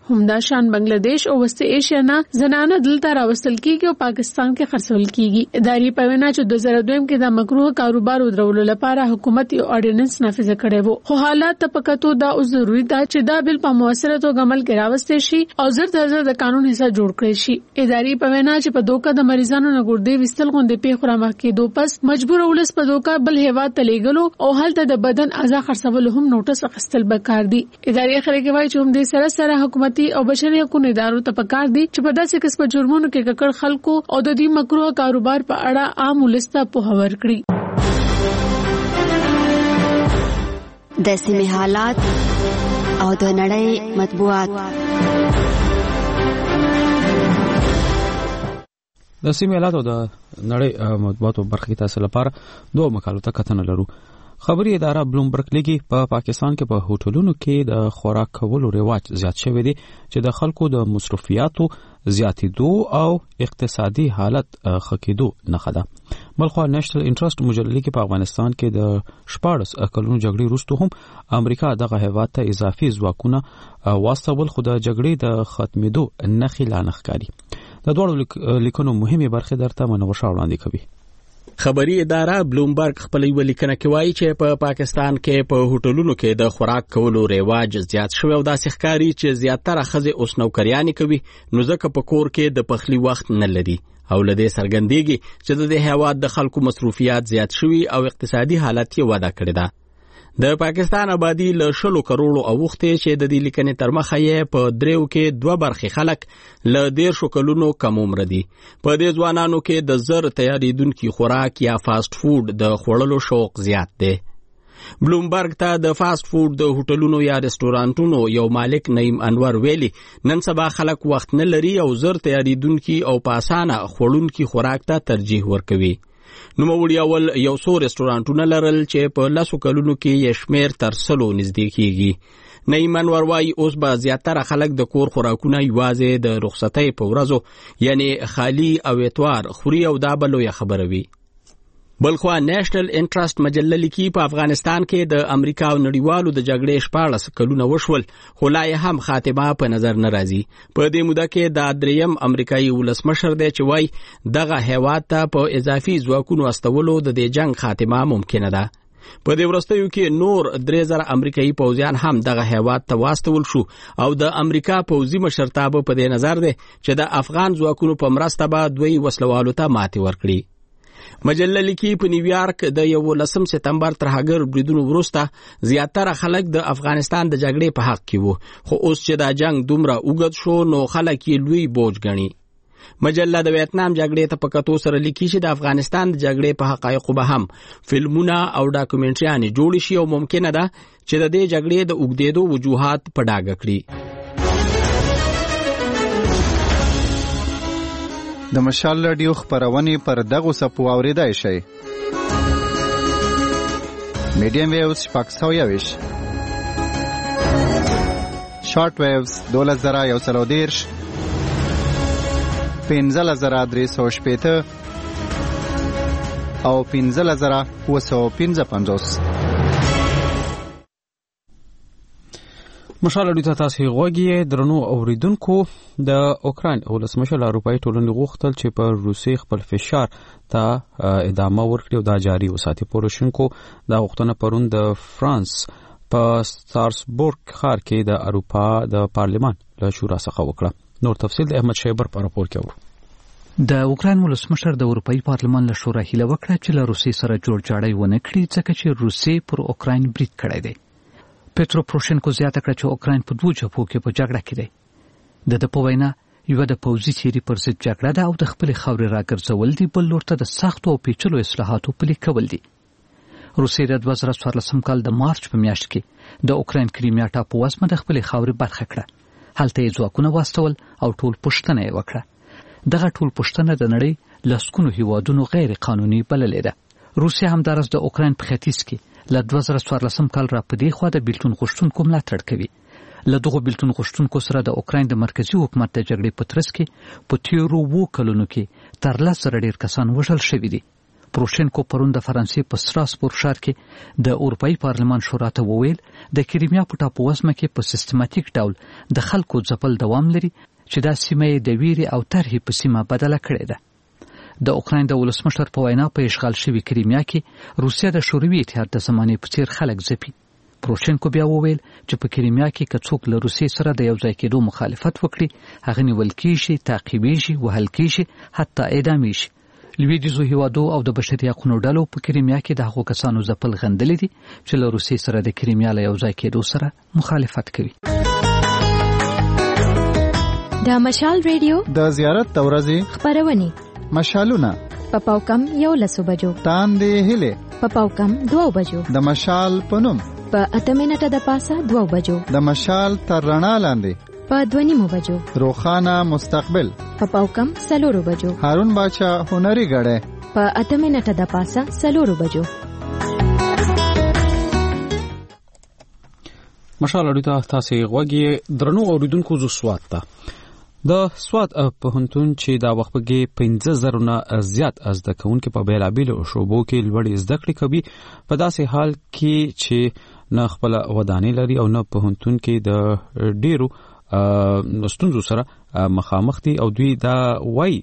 همدا شان بنگلاديش او وسط ایشیا نه زنانه دلته راوستل کیږي او پاکستان کې خرڅول کیږي. اداري په وینا چې 2002 کې د مکروه کاروبار درولو لپاره حکومت یو اورډیننس نافذ کړی وو، خو حالات ته پکاتو دا اوس ضروري ده چې دا بل په موثره توګه عمل کې راوستل شي او زر د قانون حصہ جوړ کړی شي. اداري په وینا چې په دوکه د مریضانو نه ګردې وستل غونډې په خورا مخ کې دوپس مجبور ولس په دوکه بل هیواد ته لیږلو او هلته د بدن اعضاء خرڅول هم نوټس اخیستل پکار دي. اداري خلک وايي چې هم د سره حکومتي او بشري حقوقو ادارو ته پکار دي چې په داسې قسم جرمونو کې ککړ خلکو او د دې مکروه کاروبار په اړه عام ولس ته پوهاور کړي. د سیمې حالات او د نړۍ مطبوعات. د سیمې حالات او د نړۍ مطبوعاتو برخه کې تاسو لپاره دوه مقالو ته کتنه لرو. خبري اداره بلومبرګ لیکي په پاکستان کې په هوټلونو کې د خوراک کولو رواج زیات شوی دی چې د خلکو د مصرفیاتو زیاتېدو او اقتصادي حالت خکېدو نښه ده. بلخو نېشنل انټرست مجله کې په افغانستان کې د 14 کلونو جګړې وروسته هم امریکا دغه هیواد ته اضافي ځواکونه واستول، خو د جګړې د ختمېدو نښې لا نه ښکاري. د دوه لیکنو مهمه برخه درته منوشه وړاندې کوي. خبري اداره بلومبرګ خپل یو لیکنه کې وایي چې په پاکستان کې په هوټلونو کې د خوراک کولو رواج زیات شوی او داسې ښکاري چې زیاتره ښځې اوس نوکریانې کوي، نو ځکه په کور کې د پخلي وخت نه لري او لدې سرګندېږي چې د دې هیواد د خلکو مصروفیات زیات شوي او اقتصادي حالت یې وده کړې ده. د پاکستان آبادی له 100 کروڑو اوختې چې د دې لیکنې تر مخه یې په دریو کې 2 برخې خلک له 1.5 کلونو کم عمر دي. په دې ځوانانو کې د زر تیاریدونکو خوراک یا فاست فود د خوړلو شوق زیات دی. بلومبرګ ته د فاست فود د هوټلونو یا رستورانټونو یو مالک نعیم انور ویلي نن سبا خلک وخت نه لري او زر تیاریدونکو او پاسانه خوړونکو خوراک ته ترجیح ورکوي. نو موړي اول یو څو رستورانټونه لرل چې په 10 کلونو کې یې شمیر تر 100 نږدې کیږي. نعیم انور وايي اوس به زیاتره خلک د کور خوراکونه یوازې د رخصتۍ په ورځو یعنی خالی او اتوار خوري او دا بل لویه خبره وي. بلخو نېشنل انټرست مجله لیکي په افغانستان کې د امریکا او نړیوالو د جګړې 14 کلونه وشول، خو لا یې هم خاتمه په نظر نه راځي. په دې موده کې د دریم امریکایي ولسمشر دی چې وایي دغه هیواد ته په اضافي ځواکونو استولو د دې جنگ خاتمه ممکنه ده. په دې وروستیو کې نور 3000 امریکایي پوځیان هم دغه هیواد ته واستول شو او د امریکا پوځي مشرتابه په دې نظر دی چې د افغان ځواکونو په مرسته به دوی وسلوالو ته ماتې ورکړي. مجله لیکي په نیویارک د 11 سپتمبر تر هغه بریدونو وروسته زیاتره خلک د افغانستان د جګړې په حق کې وو، خو اوس چې دا جنگ دومره اوږد شو نو خلک یې لوی بوج ګڼي. مجله د ویتنام جګړې ته په کتو سره لیکي چې د افغانستان د جګړې په حقایقو به هم فلمونه او ډاکومنټریانې جوړ شي او ممکنه ده چې د دې جګړې د اوږدېدو وجوهات په ډاګه کړي. د مشال رادیو خبرونه پر دغه سپو اوریدای شي. میډیم ویوز پاکستاویش، شارټ ویوز 2130، 15350 او 15955. مشال اړیته تاسو غوږی درنو اوریدونکو. د اوکران ولسمشر اروپאי ټولنې غوښتل چې په روسي خپل فشار ته ادامه ورکړي او دا جاري وساتي. پوروشنکو دا غوښتنه پرون د فرانس په ستارسبورګ ښار کې د اروپا د پارلمان له شورا څخه وکړه. نور تفصیل د احمد شیبر په راپور کې اورو. د اوکران ولسمشر د اروپאי پارلمان له شورا هیله وکړه چې له روسي سره جوړجاړی ونه کړي ځکه چې روسي پر اوکران برید کړی دی. پیټرو پروشنکو زیاته کړه چې اوکران په 2 جبهو کې په جګړه کې دی. د په وینا یو د پوځي چیرې پر ضد جګړه ده او د خپل خاورې راګرځول دي، بل لورته د سختو او پیچلو اصلاحاتو پلي کول دي. روسیې د 2014 کال د مارچ په میاشت کې د اوکران کریمیا ټاپووزمه د خپل خاورې برخه کړه. هلته یې ځواکونه واستول او ټول پوښتنه یې وکړه. دغه ټول پوښتنه د نړۍ لسکونو هیوادونو غیر قانوني بللې ده. روسیا هم درز د اوکران په ختیځ کې له 2014 کال را پدې خو د بیلتون غوښتونکو ملاتړ کوي. له دغه بیلتون غوښتونکو سره د اوکران د مرکزی حکومت د جګړې په ترڅ کې په تیرو 2 کلونو کې تر 10 ډیر کسان وژل شوي دي. پروشنکو پرون د فرانسې په ستراسبورګ ښار کې د اروپאי پارلمان شورا ته وویل د کریمیا په ټاپووزمه کې په سیستماتیک ډول د خلکو ځپل دوام لري چې دا سیمه د ویرې او طرحې په سیمه بدله کړې ده. د اوکراین د ولسمشر په وینا په اشغال شوي کریمیا کې روسیه د شوروي اتحاد د زمانې په څیر خلک ځپي. پروشنکو بیا وویل چې په کریمیا کې که څوک له روسیې سره د یو ځای کېدو مخالفت وکړي هغه نیول کېږي، تعقیبېږي، وهل کېږي، حتی اعدامېږي. لویدیځو هیوادو او د بشري حقونو ډلو په کریمیا کې د هغو کسانو ځپل غندلي دي چې له روسیې سره د کریمیا له یو ځای کېدو سره مخالفت کوي. د مشال ریډیو د زیارت د ورځې خبرونه مشالونه په پاوکم 11 بجو تاندې هله په پاوکم 2 بجو د مشال پنوم په 8 منټه د پاسه 2 بجو د مشال تر رڼا لاندې په 2 بجو روخانه مستقبل په پاوکم 4 بجو هارون بادشاہ هنري غړې په 8 منټه د پاسه 4 بجو. مشال اړیته تاسو غوږی درنو اوریدونکو زو سوات ته د سوات په هنتون چې دا وخت کې 15000 نه زیات از د کونکو په بیلابیلو شوبو کې لوړې زده کړې کوي په داسې حال کې چې نه خپل ودانې لري او نه په هنتون کې د ډیرو ستونزو سره مخامخ دي او دوی دا وایي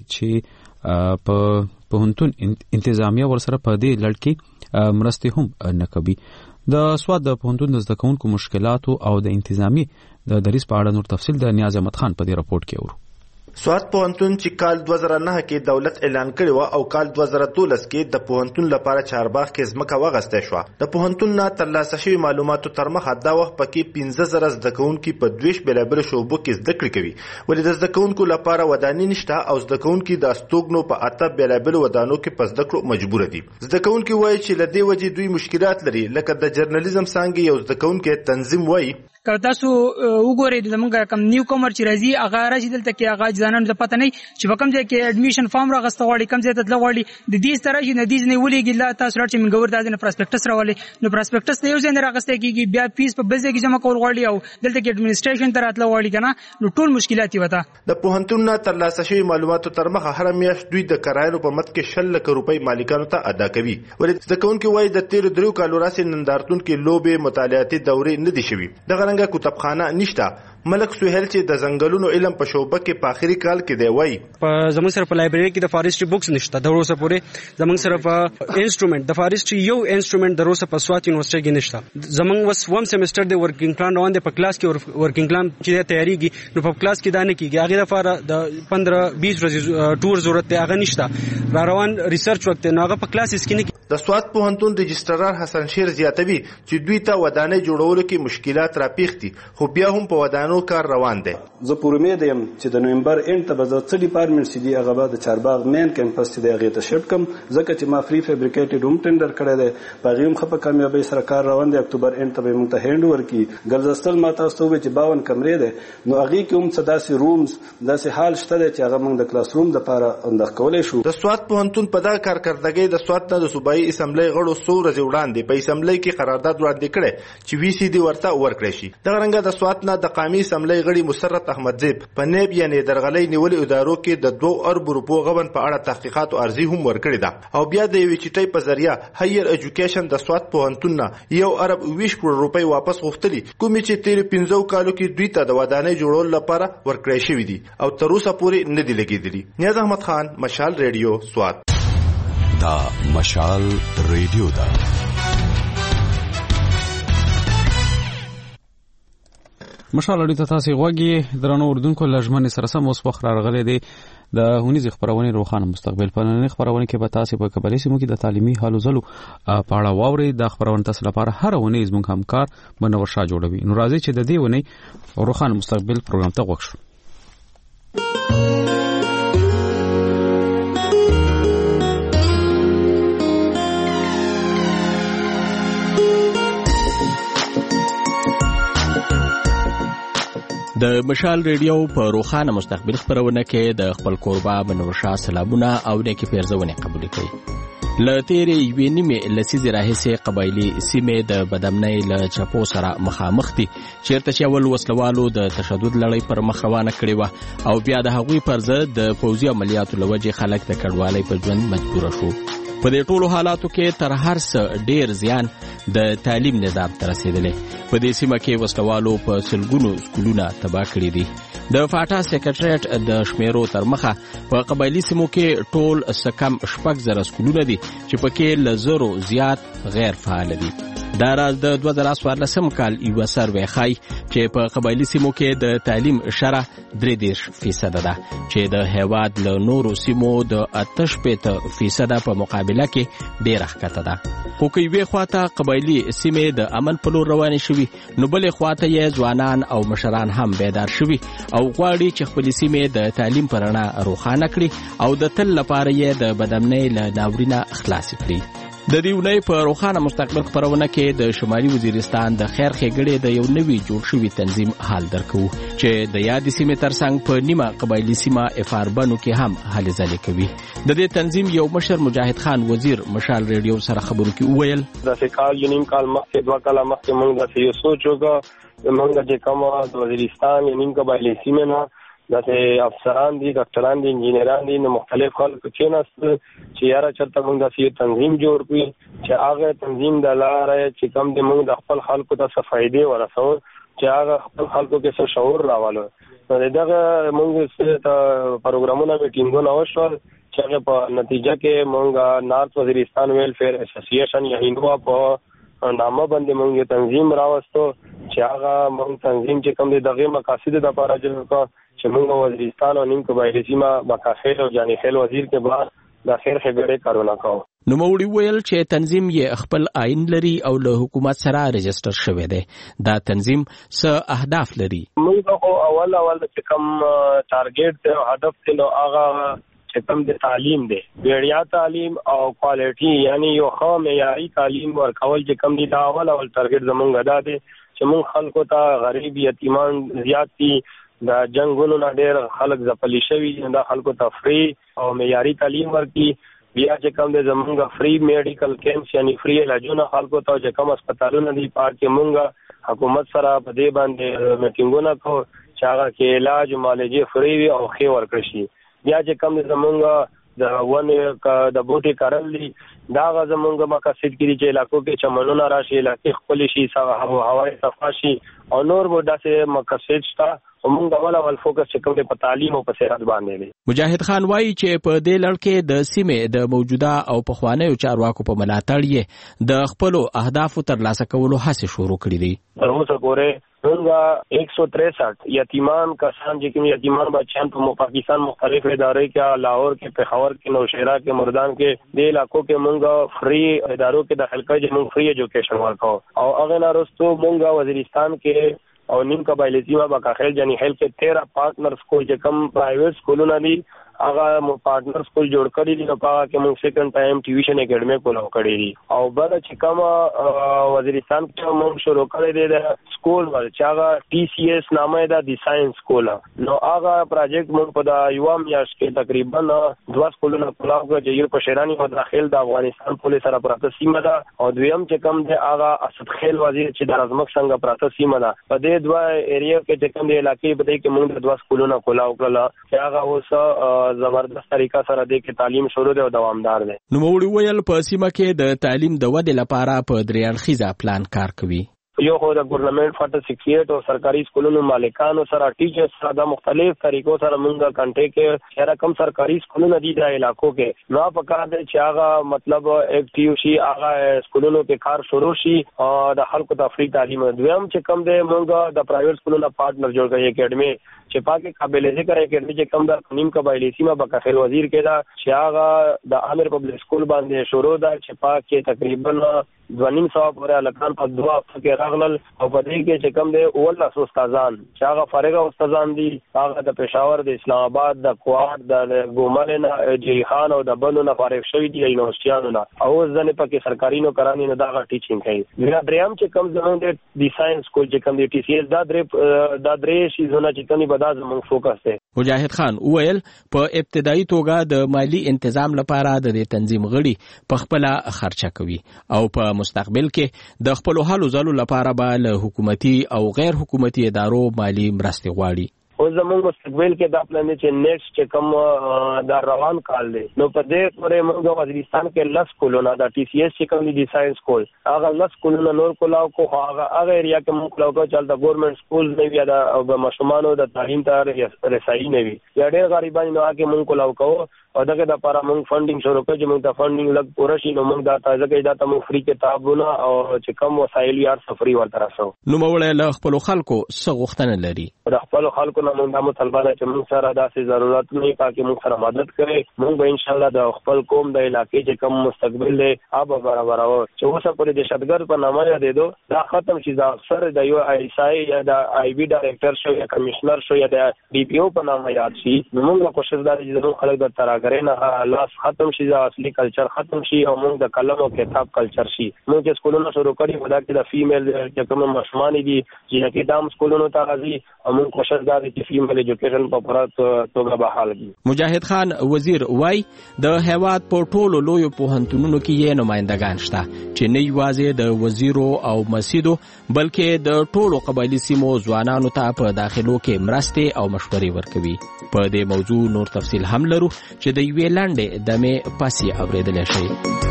چې په هنتون انتظامیه ورسره په دې لړ کې مرستې هم نه کوي. د سواد د پوهنتون د زده کوونکو مشکلاتو او د انتظامی د دریس په اړه نور تفصیل د نیاز احمد خان په دې راپورټ کې اورو. سوات پوهنتون چې کال 2009 کې دولت اعلان کړی و او کال 2013 کې د پوهنتون لپاره چارباغ کې ځمکه واغسته شو. د پوهنتون نه ترلاسه شوی معلوماتو تر مخه دا وخت پکې 15000 زده کوونکي په 2 بیلابل شعبو کې زده کړې کوي. ولې د زده کوونکو لپاره ودانۍ نشته او زده کوونکي د استوګنو په 8 بیلابل ودانو کې په زده کړو مجبور دي. زده کوونکي وایي چې لدې وجې دوی مشکلات لري لکه د جرنالیزم څنګه یو زده کوونکي تنظیم وایي که تاسو وګورئ زمونږ کم نیو کمر چې راځي هغه راشي دلته کې هغه ځانانو ته پته نه چې په کوم ځای کې اډمیشن فارم راغسته غواړي کوم ځای ته تلل غواړي د دې سره چې ندیز نه ولېږي لا تاسو راځي چې منګور دازنه پراسپیکټس راولي نو پراسپیکټس ته یو ځای نه راغسته کېږي بیا فیس په بل ځای کې جمع کول غواړي او دلته کې اډمنسټریشن ته راتلل غواړي کنه نو ټول مشکلات وته. د پوهنتون نه ترلاسه شوی معلوماتو تر مخه هر میاشت دوی د کرایو په مت کې 6 لک روپۍ مالکانو ته ادا کوي. ولې زده کوونکي وایي د 13 کالو راسي نندارتون کې لوبې مطالعاتي دورې نه دي شوي. د غرنګ کتابخانه نشته. ملک سہیل چې د ځنګلونو علم په شوبه کې په اخري کال کې دی وایي په زموږ سره په لایبرری کې د فارستري بوکس نشته د روسه پورې زموږ سره په انسټرومنت د فارستري یو انسټرومنت د روسه په سوات یونیورسيټي کې نشته. زموږ وس وم سیمستر د ورکینګ پلان روان دی په کلاس کې ورکینګ پلان چې تیاریږي نو په کلاس کې دا نه کیږي هغه لپاره د 15-20 ورځې ټور ضرورت دی هغه نشته را روان ریسرچ وخت نه هغه په کلاس کې نه. د سوات پوهنتون رجسټرار حسن شیر زیاتوي چې دوی ته ودانۍ جوړولو کې مشکلات راپیښتي خو بیا هم په ودانو کار روان دی. زه پوره امید یم چې د نومبر اند ته به زه څه ډیپارټمنټ سي دی هغه به د چارباغ مین کیمپس ته دی هغه ته شفټ کم ځکه چې ما فری فیبریکیټډ هم ټینډر کړی دی په غیم خپه کامیابی سره کار روان دی. اکتوبر اند ته به موږ ته هند ورکی ګلزستل ما تاسو ته چې 52 کمرې ده نو هغه کې هم صداسي رومز داسې حال شته چې هغه موږ د کلاس روم لپاره انداز کولای شو. د سوات پوهنتون په دا کارکردګۍ د سوات نه د صوبایي اسمبلی غړو څو ورځې وړاندې په اسمبلی کې قرارداد وړاندې کړی چې وی سی ډي ورته ورکړی شي. دغه رنګه د سوات نه د قومي اسمبلی غړي مسرت احمدزیب په نیب یعنی درغلۍ نیولې ادارو کې د 2 ارب روپو غبن په اړه تحقیقات او ارزي هم ورکړی ده او بیا د یوې چټۍ په ذریعہ هایر ایجوکیشن د سوات پوهنتون نه 1 ارب 20 کروڑ روپۍ واپس غوښتلي کومې چې تیر 15 کالو کې دوی ته د ودانۍ جوړول لپاره ورکړی شوی دي او تر اوسه پورې نه دی لګیدلی. نیاز احمد خان مشال ریډیو سوات. دا مشال ریډیو دا مشال اړیته تاسو غوږی درنو اردوونکو لجمن سره سم اوس وخت راغلی دی د هونیز خبرونه روخانه مستقبل په نن خبرونه کې به تاسو په قبلي سیمو کې د تعلیمي حالو زلو په اړه واوري. د خبرونه تاسو لپاره هر ونی زموږ همکار منور شاه جوړوي. نو راځي چې د دې ونی روخانه مستقبل پروګرام ته وښو. د مشال ریډیو په روخانه مستقبل خبرونه کې د خپل کوربه منور شاه سلامونه او نیکی پیرزونه قبول کړي. ل تیرې یوې نیمې لسیزې راهیسې قبایلي سیمې د بدامنۍ له چپو سره مخامخ دي چیرته چې اول وسلوالو د تشدد لړۍ پر مخ روانه کړې وه او بیا د هغوی پر ضد د پوځي عملیاتو له وجې خلک د کډوالۍ په ژوند مجبوره شو. په دې ټولو حالاتو کې تر هر څه ډیر زیان د تعلیم نظام ته رسیدلی. په دې سیمه کې وسلوالو په سلګونو سکولونه تباه کړي دي. د فاټا سیکریټریټ د شمیرو تر مخه په قبایلی سیمو کې ټول سکم 6,000 سکولونه دي چې پکې له 100 زیات غیر فعال دي. دا راز د 2014 کال یو سروې ښایي چې په قبایلی سیمو کې د تعلیم شرح 33% ده چې د هیواد له نورو سیمو د 88% په مقابله کې ډیره ښکته ده. خو که یوې خواته قبایلی سیمې د امن په لور روانې شوي نو بلې خواته یې ځوانان او مشران هم بیدار شوي او غواړي چې خپلې سیمې د تعلیم په رڼا روښانه کړي او د تل لپاره یې د بدامنۍ له ناورینه خلاص کړي. د دې ونې په روښانه مستقبل خپرونه کې د شمالي وزیرستان د خیر ښېګړې د یو نوي جوړ شوي تنظیم حال درکوو چې د یادې سیمې ترڅنګ په نیمه قبایلي سیمه افاربنو کې هم هلې ځلې کوي. د دې تنظیم یو مشر مجاهد خان وزیر مشال ریډیو سره خبرو کې وویل داسې کال یو نیم کال مخکې 2 کاله مخکې موږ داسې یو سوچ وکړو موږ چې کومه د وزیرستان یو نیم قبایلي سیمې نه داسې افسران دي ډاکټران دي انجینران دي نو مختلف خلک کېناستل چې یاره چېرته موږ داسې یو تنظیم جوړ کړو چې هغه تنظیم د لارې چې کوم دی موږ د خپل خلکو ته څه فایدې ورسوو چې هغه خپل خلکو کې څه شعور راولو. نو دغه موږ څه پروګرامونه میټینګونه وشول چې هغه په نتیجه کې موږ نارت وزیرستان ویلفیر اسوسییشن یا هندوا په نامه باندې موږ تنظیم راوستو چې هغه موږ تنظیم چې کوم دی دغه مقاصد د لپاره جوړ کړو چې موږ وزیرستان او نیم قبایلی سیمه بکاخیل او جانی خیل وزیر کې بعد د خیر ښېګړې کارونه کوو. نوموړي ویل چې تنظیم یې خپل آئین لري او له حکومت سره رجسټر شوی دی. دا تنظیم څه اهداف لري؟ موږ خو اول چې کوم ټارګټ دی او هدف دی نو هغه چې کوم د تعلیم دی وړیا تعلیم او کوالټي یعنی یو ښه معیاري تعلیم ورکول چې کوم دی دا اول ټارګټ زموږ دا دی چې موږ خلکو ته غریب یتیمان زیات دي دا جنگونو نه ډېر خلک ځپلي شوي دا خلکو ته فری او معیاري تعلیم ورکړي. بیا چې کوم دی زمونږ فری میډیکل کیمپس یعنی فری علاجونه خلکو ته چې کوم هسپتالونه دي پاک کې مونږ حکومت سره په دې باندې میټینګونه کوو چې هغه کې علاج معالجې فری وي او ښې ورکړل شي. بیا چې کوم دی زمونږ د ونې د بوټي کرل دي دا هغه زمونږ مقاصد کې دي چې علاقو کې چمنونه راشي علاقې ښکلې شي هوا صفا شي او نور به داسې مقاصد شته. موږ اول فوکس چې کوم په تعلیم او په صحت باندې دی. مجاهد خان وایي چې په دې لړ کې د سیمې د موجوده او پخوانیو چارواکو په ملاتړ یې د خپلو اهدافو ترلاسه کولو هڅې شروع کړې دي. تر اوسه پورې موږ 163 یتیمان کسان چې کوم یتیمان بچیان په پاکستان مختلف ادارې کې لاهور کې پېښور کې نوشهرا کې مردان کې د علاقو کې موږ فری ادارو کې داخل کړي چې موږ فری ایجوکیشن ورکو او هغه نارسته موږ وزیرستان کې او نیم قبایلی سیمه بکاخیل جانی خیل کې 13 پارټنر سکول چې کوم پرایویټ سکولونه دي هغه پارټنر سکول جوړ کړی دي نو هغه کې موږ سیکنډ ټایم ټیویشن اکیډمي کولاو کړی دي او بل چې کوم وزیرستان کې موږ شروع کړی دی د سکول ول چې هغه ټي سی ایس نامه ده د ساينس سکول نو هغه پروجیکټ موږ په د یو میاشت کې تقریبا 2 سکولونه کولاو کړی چې یو په شیرانی او داخل د افغانستان پولیس سره پراته سیمه ده او دویم چې کوم دی هغه اسد خیل وزیر چې د ازمک څنګه پراته سیمه ده په دې دوه ایریا کې چې کوم دی علاقې په دې کې موږ 2 سکولونه کولاو کړل چې هغه اوس زبردست طریقه سره د تعلیم شروع دی او دوامدار دی. نوموړي ویل په سیمه کې د تعلیم د ودې لپاره په درېړخیزه پلان کار کوي. یو خو د ګورنمنت 48 او سرکاري سکولونو مالکانو سره ټیچرز سره د مختلف طریقو سره موږ کنټیکټ کې هر کوم سرکاري سکولونه دي د علاقو کې نو په کار دی چې هغه مطلب اکټیو شي هغه سکولونو کې کار شروع شي او د خلکو ته فری تعلیم دویم چې کوم دی موږ د پرایویټ سکولونو پارټنر جوړ کړی اکیډمي چې پاکه قابل ذکر اکیډمي چې کوم د نیم قبایلی سیمه بکاخیل وزیر کې دا چې هغه د عامر پبلک سکول باندې شروع ده چې پاکه تقریبا 2.5 پورې لکان په 2 هفته کې راغلل او په دې کې چې کوم دی ولله استادان چې هغه فارغه استادان دي هغه د پېښور د اسلام آباد د کوات د ګومل نه جیخان او د بلو نه فارغ شوی دي یونیورسيټانو نه او ځنه پکې سرکاري نو کراني نه دا ټیچینګ کوي بیا دریم چې کوم زموږ د ساينس سکول چې کوم دی ټي سی ایس دا درې شي زونه چې کومي بدا زموږ فوکس دی. مجاهد خان وویل په ابتدایي توګه د مالی تنظیم لپاره د تنظیم غړي په خپل خرچه کوي او په مستقبل کې د خپل حلو ځلو لپاره به له حکومتي او غیر حکومتي ادارو مالی مرستې غواړي. او زموږ مستقبل کې دا پلان چې نیکسټ چې کوم دا روان کال دی نو په دې پورې موږ وزیرستان کې 10 کولونه دا ټي سی ایس چې کوم دي ساينس کول هغه 10 کولونه نور کولاو کو هغه ایریا کې موږ کولاو چې د ګورنمنت سکول نه وي دا او د مشمانو د تعلیم ته رسایي نه وي یا ډېر غریبان نو هغه موږ کولاو کو او دغه د لپاره موږ فندینګ شروع کړو چې موږ د فندینګ لګ پوره شي نو موږ دا تازه کې دا ته فری کتابونه او چې کوم وسایل یې سفري ورته راسو نو موږ له خپل خلکو څه غوښتنه لري د خپل خلکو نه موږ د مطالبه چې موږ سره داسې ضرورت نه پاکي موږ سره مدد کوي موږ به ان شاء الله د خپل قوم د علاقې چې کوم مستقبل له آب برابر او چې اوسه پرې د شتګر په نامه یاد دو دا ختم شي دا افسر د یو آی ایس آی یا د آی بي ډایریکټر شو یا کمشنر شو یا د ډي پی او په نامه یاد شي موږ کوشش دا چې د خلک د تراګرې نه لاس ختم شي دا اصلي کلچر ختم شي او موږ د قلم او کتاب کلچر شي موږ چې سکولونو شروع کړی ودا کې د فیمیل چې کوم مشمان دي چې کې دام سکولونو ته راځي او موږ کوشش دا چې فیمیل ایجوکیشن په پوره توګه بحال کړي مجاهد خان وزیر وای د هیواد په ټولو لوی پوهنتونونو کې یې نمائندگان شته چې نه یوازې د وزیرو او مسیدو بلکې د ټولو قبایلی سیمو ځوانانو ته په داخلو کې مرستې او مشورې ورکوي په دې موضوع نور تفصیل هم لرو چې د یوې لنډې دمې پاسې اورېدلی شئ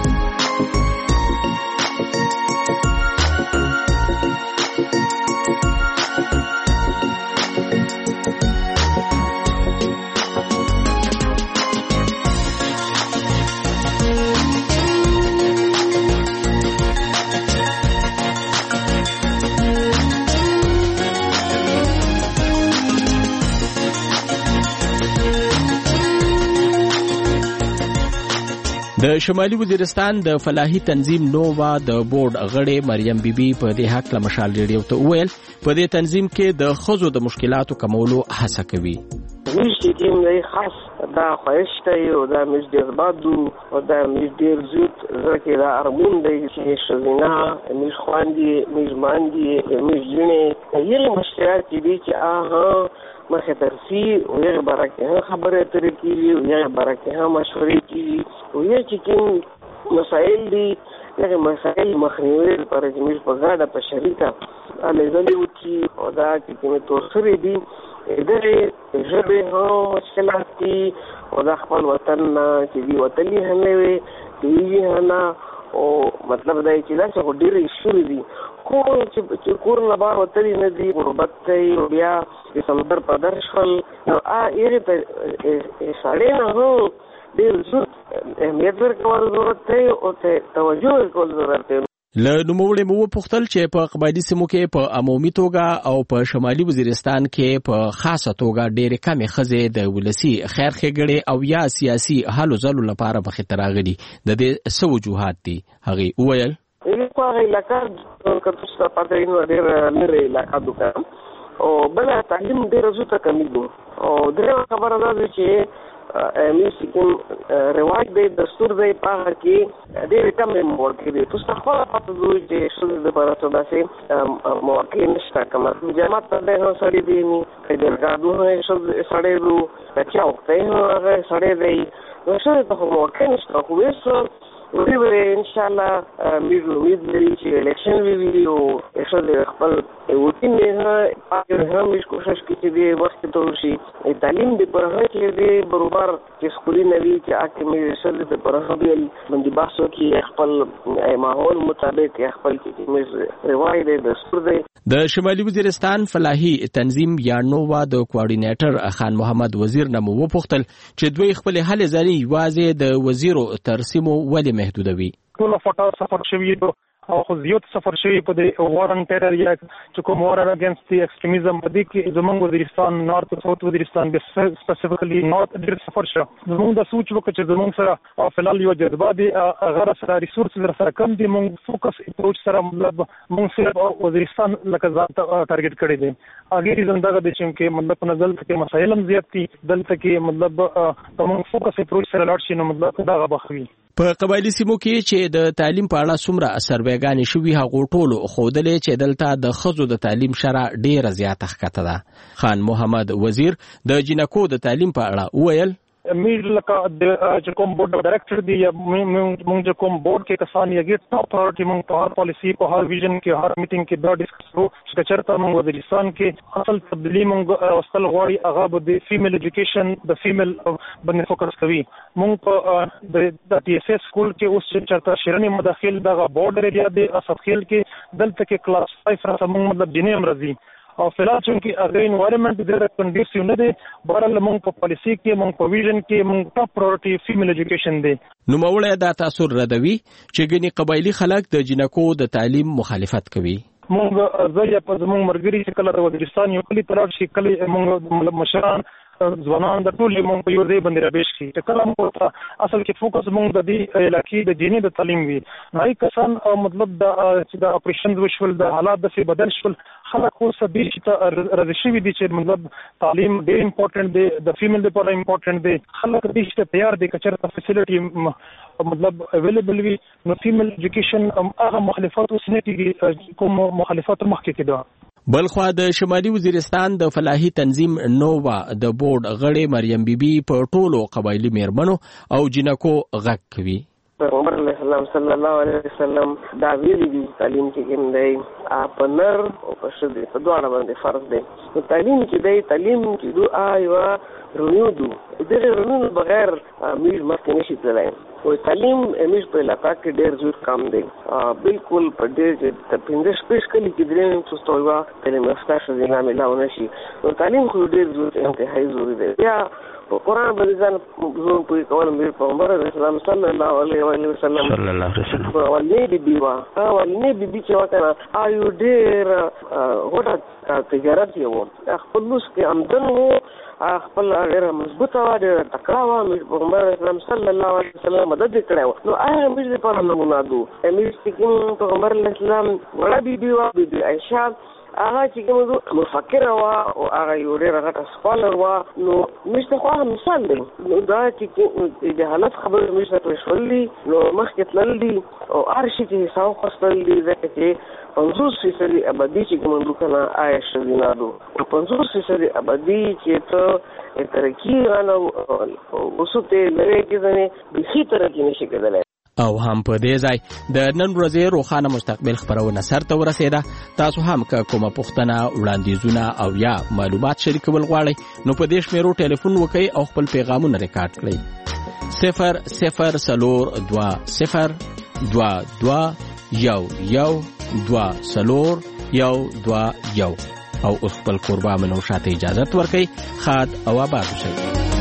د شمالي وزیرستان د فلاحي تنظیم نووا د بورډ غړې مریم بیبي په دې حق له مشال ریډیو ته وویل په دې تنظیم کې د ښځو د مشکلاتو کمولو هڅه کوي موږ چې کوم خاص دا خوښته یو دا موږ ډېر بادو او دا موږ ډېر زیات ځکه دا ارمون دی چې شوینا موږ خواندي موږ ماندي موږ جنې یې مشکلات دي چې مخه ترسي او یې برکه خبره ترې کیږي او یې برکه مشورې کیږي او یې چې کوم مسائل دي هغه مسائل مخنیوي لپاره چې موږ په ګډه په شریکه عمل وکړو او دا چې کوم توسرې دي دغه ژبه هو مشکلات دي او د خپل وطن چې دی وطني هم وي دی نه او مطلب دا چې دا څه ډېر شوې دي خو چې کور نه بار وتلی نه دي غربت کوي او بیا د سمندر په درشل نو یې ته سړی نه هو ډېر زیات اهمیت ورکول ضرورت دی او توجه ورکول ضرورت دی له نوموړي مو پوښتل چې په قبایلي سیمو کې په عمومي توګه او په شمالي وزیرستان کې په خاصه توګه ډېرې کمې ښځې د ولسي خیر ښېګڼې او یا سیاسي هلو ځلو لپاره مخې ته راغلي د دې څه وجوهات دي هغې وویل په هغه علاقه که تاسو ته پته وي نو ډېره لرې علاقه دوکان او بله تعلیم ډېره زیاته کمي دو او درېیمه خبره دا ده چې موږ کوم رواج دی دستور دی په هغه کې ډېرې کمې مواقع دي تاسو ته خپله پته ده چې ښځې دپاره څه داسې مواقع نشته که مثلا جامعات ته دی هم سړی دی که جرګادو هم سړی دو که چوکۍ هم هغه سړی دی نو ښځې ته خو مواقع نشته خو اوس ویل ان شاء الله موږ امید لري چې الیکشن وي او ښځې خپل ووټین نه پاکه هم موږ کوشش کوي چې د وخت ته شي تعلیم د پر هغه کې د برابر چې سکولي نوي چې اکه موږ ښځې د پر هغه باندې بحث وکړي خپل ماحول مطابق خپل کې موږ روایت د دستور دی د شمالي وزیرستان فلاحي تنظیم یا نووا د کوارډینیټر خان محمد وزیر نه مو وپوښتل چې دوی خپل هلې ځلې یوازې د وزیرو ترسیمو ولې محدودوي ټول فټا سفر شوی او خو زیات سفر شوی په د وار ان ټیرر یا چې کوم وار اگینست دی ایکستریمیزم په دې کې زموږ وزیرستان نارت او ساوث وزیرستان به سپیسیفیکلی نارت ډیر سفر شو زموږ د سوچ وکړه چې زموږ سره فلال یو جذبه دی غیر سره ریسورسز سره کم دي موږ فوکس اپروچ سره مطلب موږ صرف وزیرستان لکه ځان ټارګټ کړی دی هغه ریزن دا دی چې مطلب په نظر کې مسایل هم زیات دي دلته کې مطلب موږ فوکس اپروچ سره لاړ شي نو مطلب دا غوښوي په قبایلی سیمو کې چې د تعلیم په اړه څومره سروېګانې شوي هغو ټولو ښودلې چې دلته د ښځو د تعلیم شرح ډېره زیاته ښکته ده. خان محمد وزیر د جنکو د تعلیم په اړه وویل میر لکه د کوم بورډ ډایریکټر دی یا موږ کوم بورډ کې کسان یې ګټ ټاپ پرایورټي موږ په هر پالیسی په هر ویژن کې هر میټینګ کې دا ډیسکس کوو چې چېرته موږ وزیرستان کې اصل تبدیلی موږ واستل غواړي هغه د فیمیل ایجوکیشن د فیمیل باندې فوکس کوي. موږ په د ټي اس اس سکول کې اوس چې چېرته شیرنی مداخل دغه بورډ ایریا دی اسفخیل کې دلته کې کلاس 5 سره موږ مطلب جنیم راځي او فلال چونکی اگر انوایرنمنت ډېر کنډیسیو نه دی بهرحال موږ په پالیسی کې موږ په ویژن کې موږ ټاپ پرایورټي فیمیل ایجوکیشن دی. نوموړی دا تاثر ردوي چې ګنې قبایلی خلک د جنکو د تعلیم مخالفت کوي. موږ زه په زموږ مرګري چې کله د وزیرستان یو کلی تلاړ شي کله موږ مشران ځوانان د ټول موږ په یو ځای باندې رابېش کی چې کله موږ اصل کې فوکس موږ د دې علاقې د جینې د تعلیم وی نای کسان مطلب د اپریشن وشول د حالات د بدل شول خلک اوس به چې رضشي دي چې مطلب تعلیم ډېر امپورټنت دی د فیمیل لپاره امپورټنت دی خلک دې چې تیار دي چې چېرته فیسیلیټي مطلب اویلیبل وي نو فیمیل ایجوکیشن هغه مخالفت اوس نه کیږي کوم مخالفت مخکې کېده. بلخوا د شمالي وزیرستان د فلاحي تنظیم نووا د بورډ غړې مریم بیبي په ټولو قبایلی میرمنو او جنکو غږ کوي. پیغمبر علیه السلام صلی الله علیه وسلم دا ویلي دي تعلیم کې کوم دی په نر او په ښځې په دواړه باندې فرض دی. نو تعلیم کې دی تعلیم کې دوه یوه رونیو دو دغه رونیو بغیر میر مخکې نشي تللی او تعلیم امیش په علاقه کې ډېر زیات کم دی بالکل په ډېر د 15 شپږ کلي کې درې څوستو یوه تعلیم یافته ښځینه میلاو نه شي نو تعلیم خو ډېر زیات انتهایي ضروري دی. بیا قرآن باندې ځان زون پوي کول مې پیغمبر علیه السلام صلی الله علیه وسلم ولې بیبي وا ولې بیبي چې وکړه آیو ډېر غوټه تجارت یو خپل لوس کې آمدن وو خپل غیر مضبوطه و ډېر تکړه وه مې پیغمبر علیه السلام صلی الله علیه وسلم مدد یې کړی و نو هغه مې لپاره نمونه دو مې چې کوم پیغمبر علیه السلام وړه بیبي وه بیبي عایشه هغه چې کوم مفکره وه او هغه یو ډېره غټه سکالر وه نو موږ ته خو هغه مثال دی نو دا چې د حالت خبرې موږ ته پرېښول دي نو مخکې تلل دي او هر شي کې حساب واخیستل دي ځکه چې 50% ابدي چې کوم دوکانه آیا ښځینه دو او 50% ابدي چې ته ترقي رانه اوسو ته لري کې ځنې بېخي ترقي نشي کېدلی. او هم په دې ځای د نن ورځې روښانه مستقبل خبرونه سرته ورسېده. تاسو هم که کومه پوښتنه وړاندیزونه او یا معلومات شریکول غواړئ نو په دې شمیرو ټلیفون وکړئ او خپل پیغامونه ریکارډ کړئ 0042011221 او اوس خپل کوربه منو شاته اجازه ورکړئ. خاد او آباد اوسئ.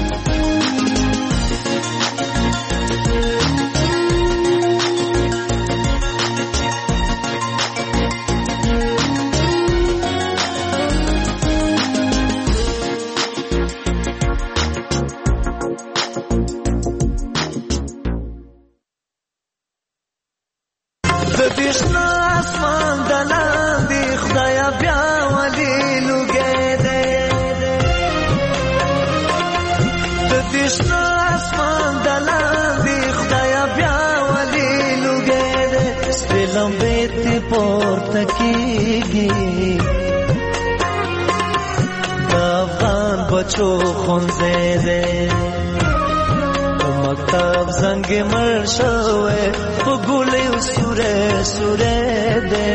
بچو خونزه ده مکتب زنگ مرشوه بگوله و سوره ده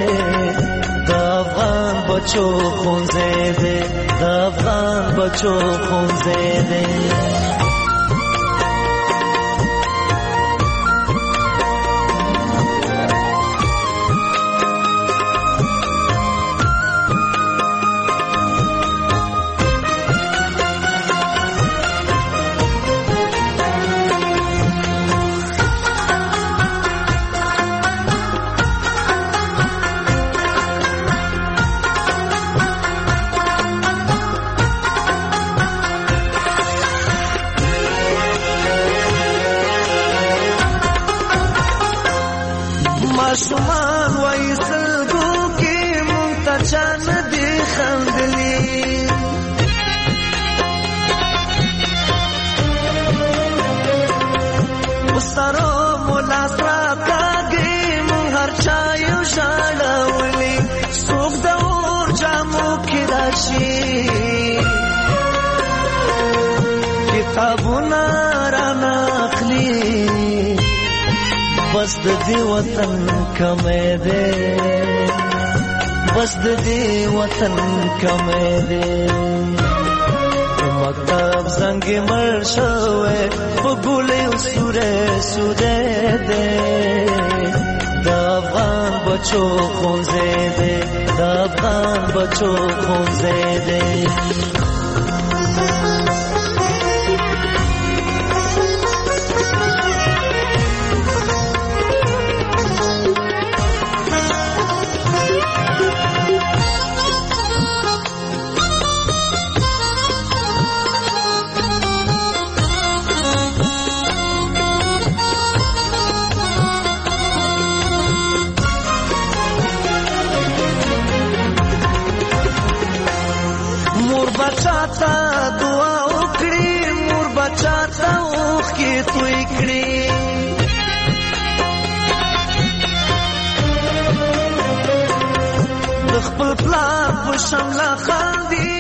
دافغان بچو خونزه ده دافغان بچو خونزه ده ماشومان وای سلګو کې مونږ ته چان دي خندلي وسرو مولا سراکاږي مونږ هر چا یو شاړولي څوک د اور جامو کې راشي خوابونه را ناخلی بس د دې وطن کمې ده بس د دې وطن کمې ده مکتب زنګ مړ شوې په ګولې سورې سورې ده د افغان بچو خونځې ده د افغان بچو خونځې ده بچاتا دعا وکړي مور بچاتا اوخې توی کړي د خپل پلار په شمله خاندي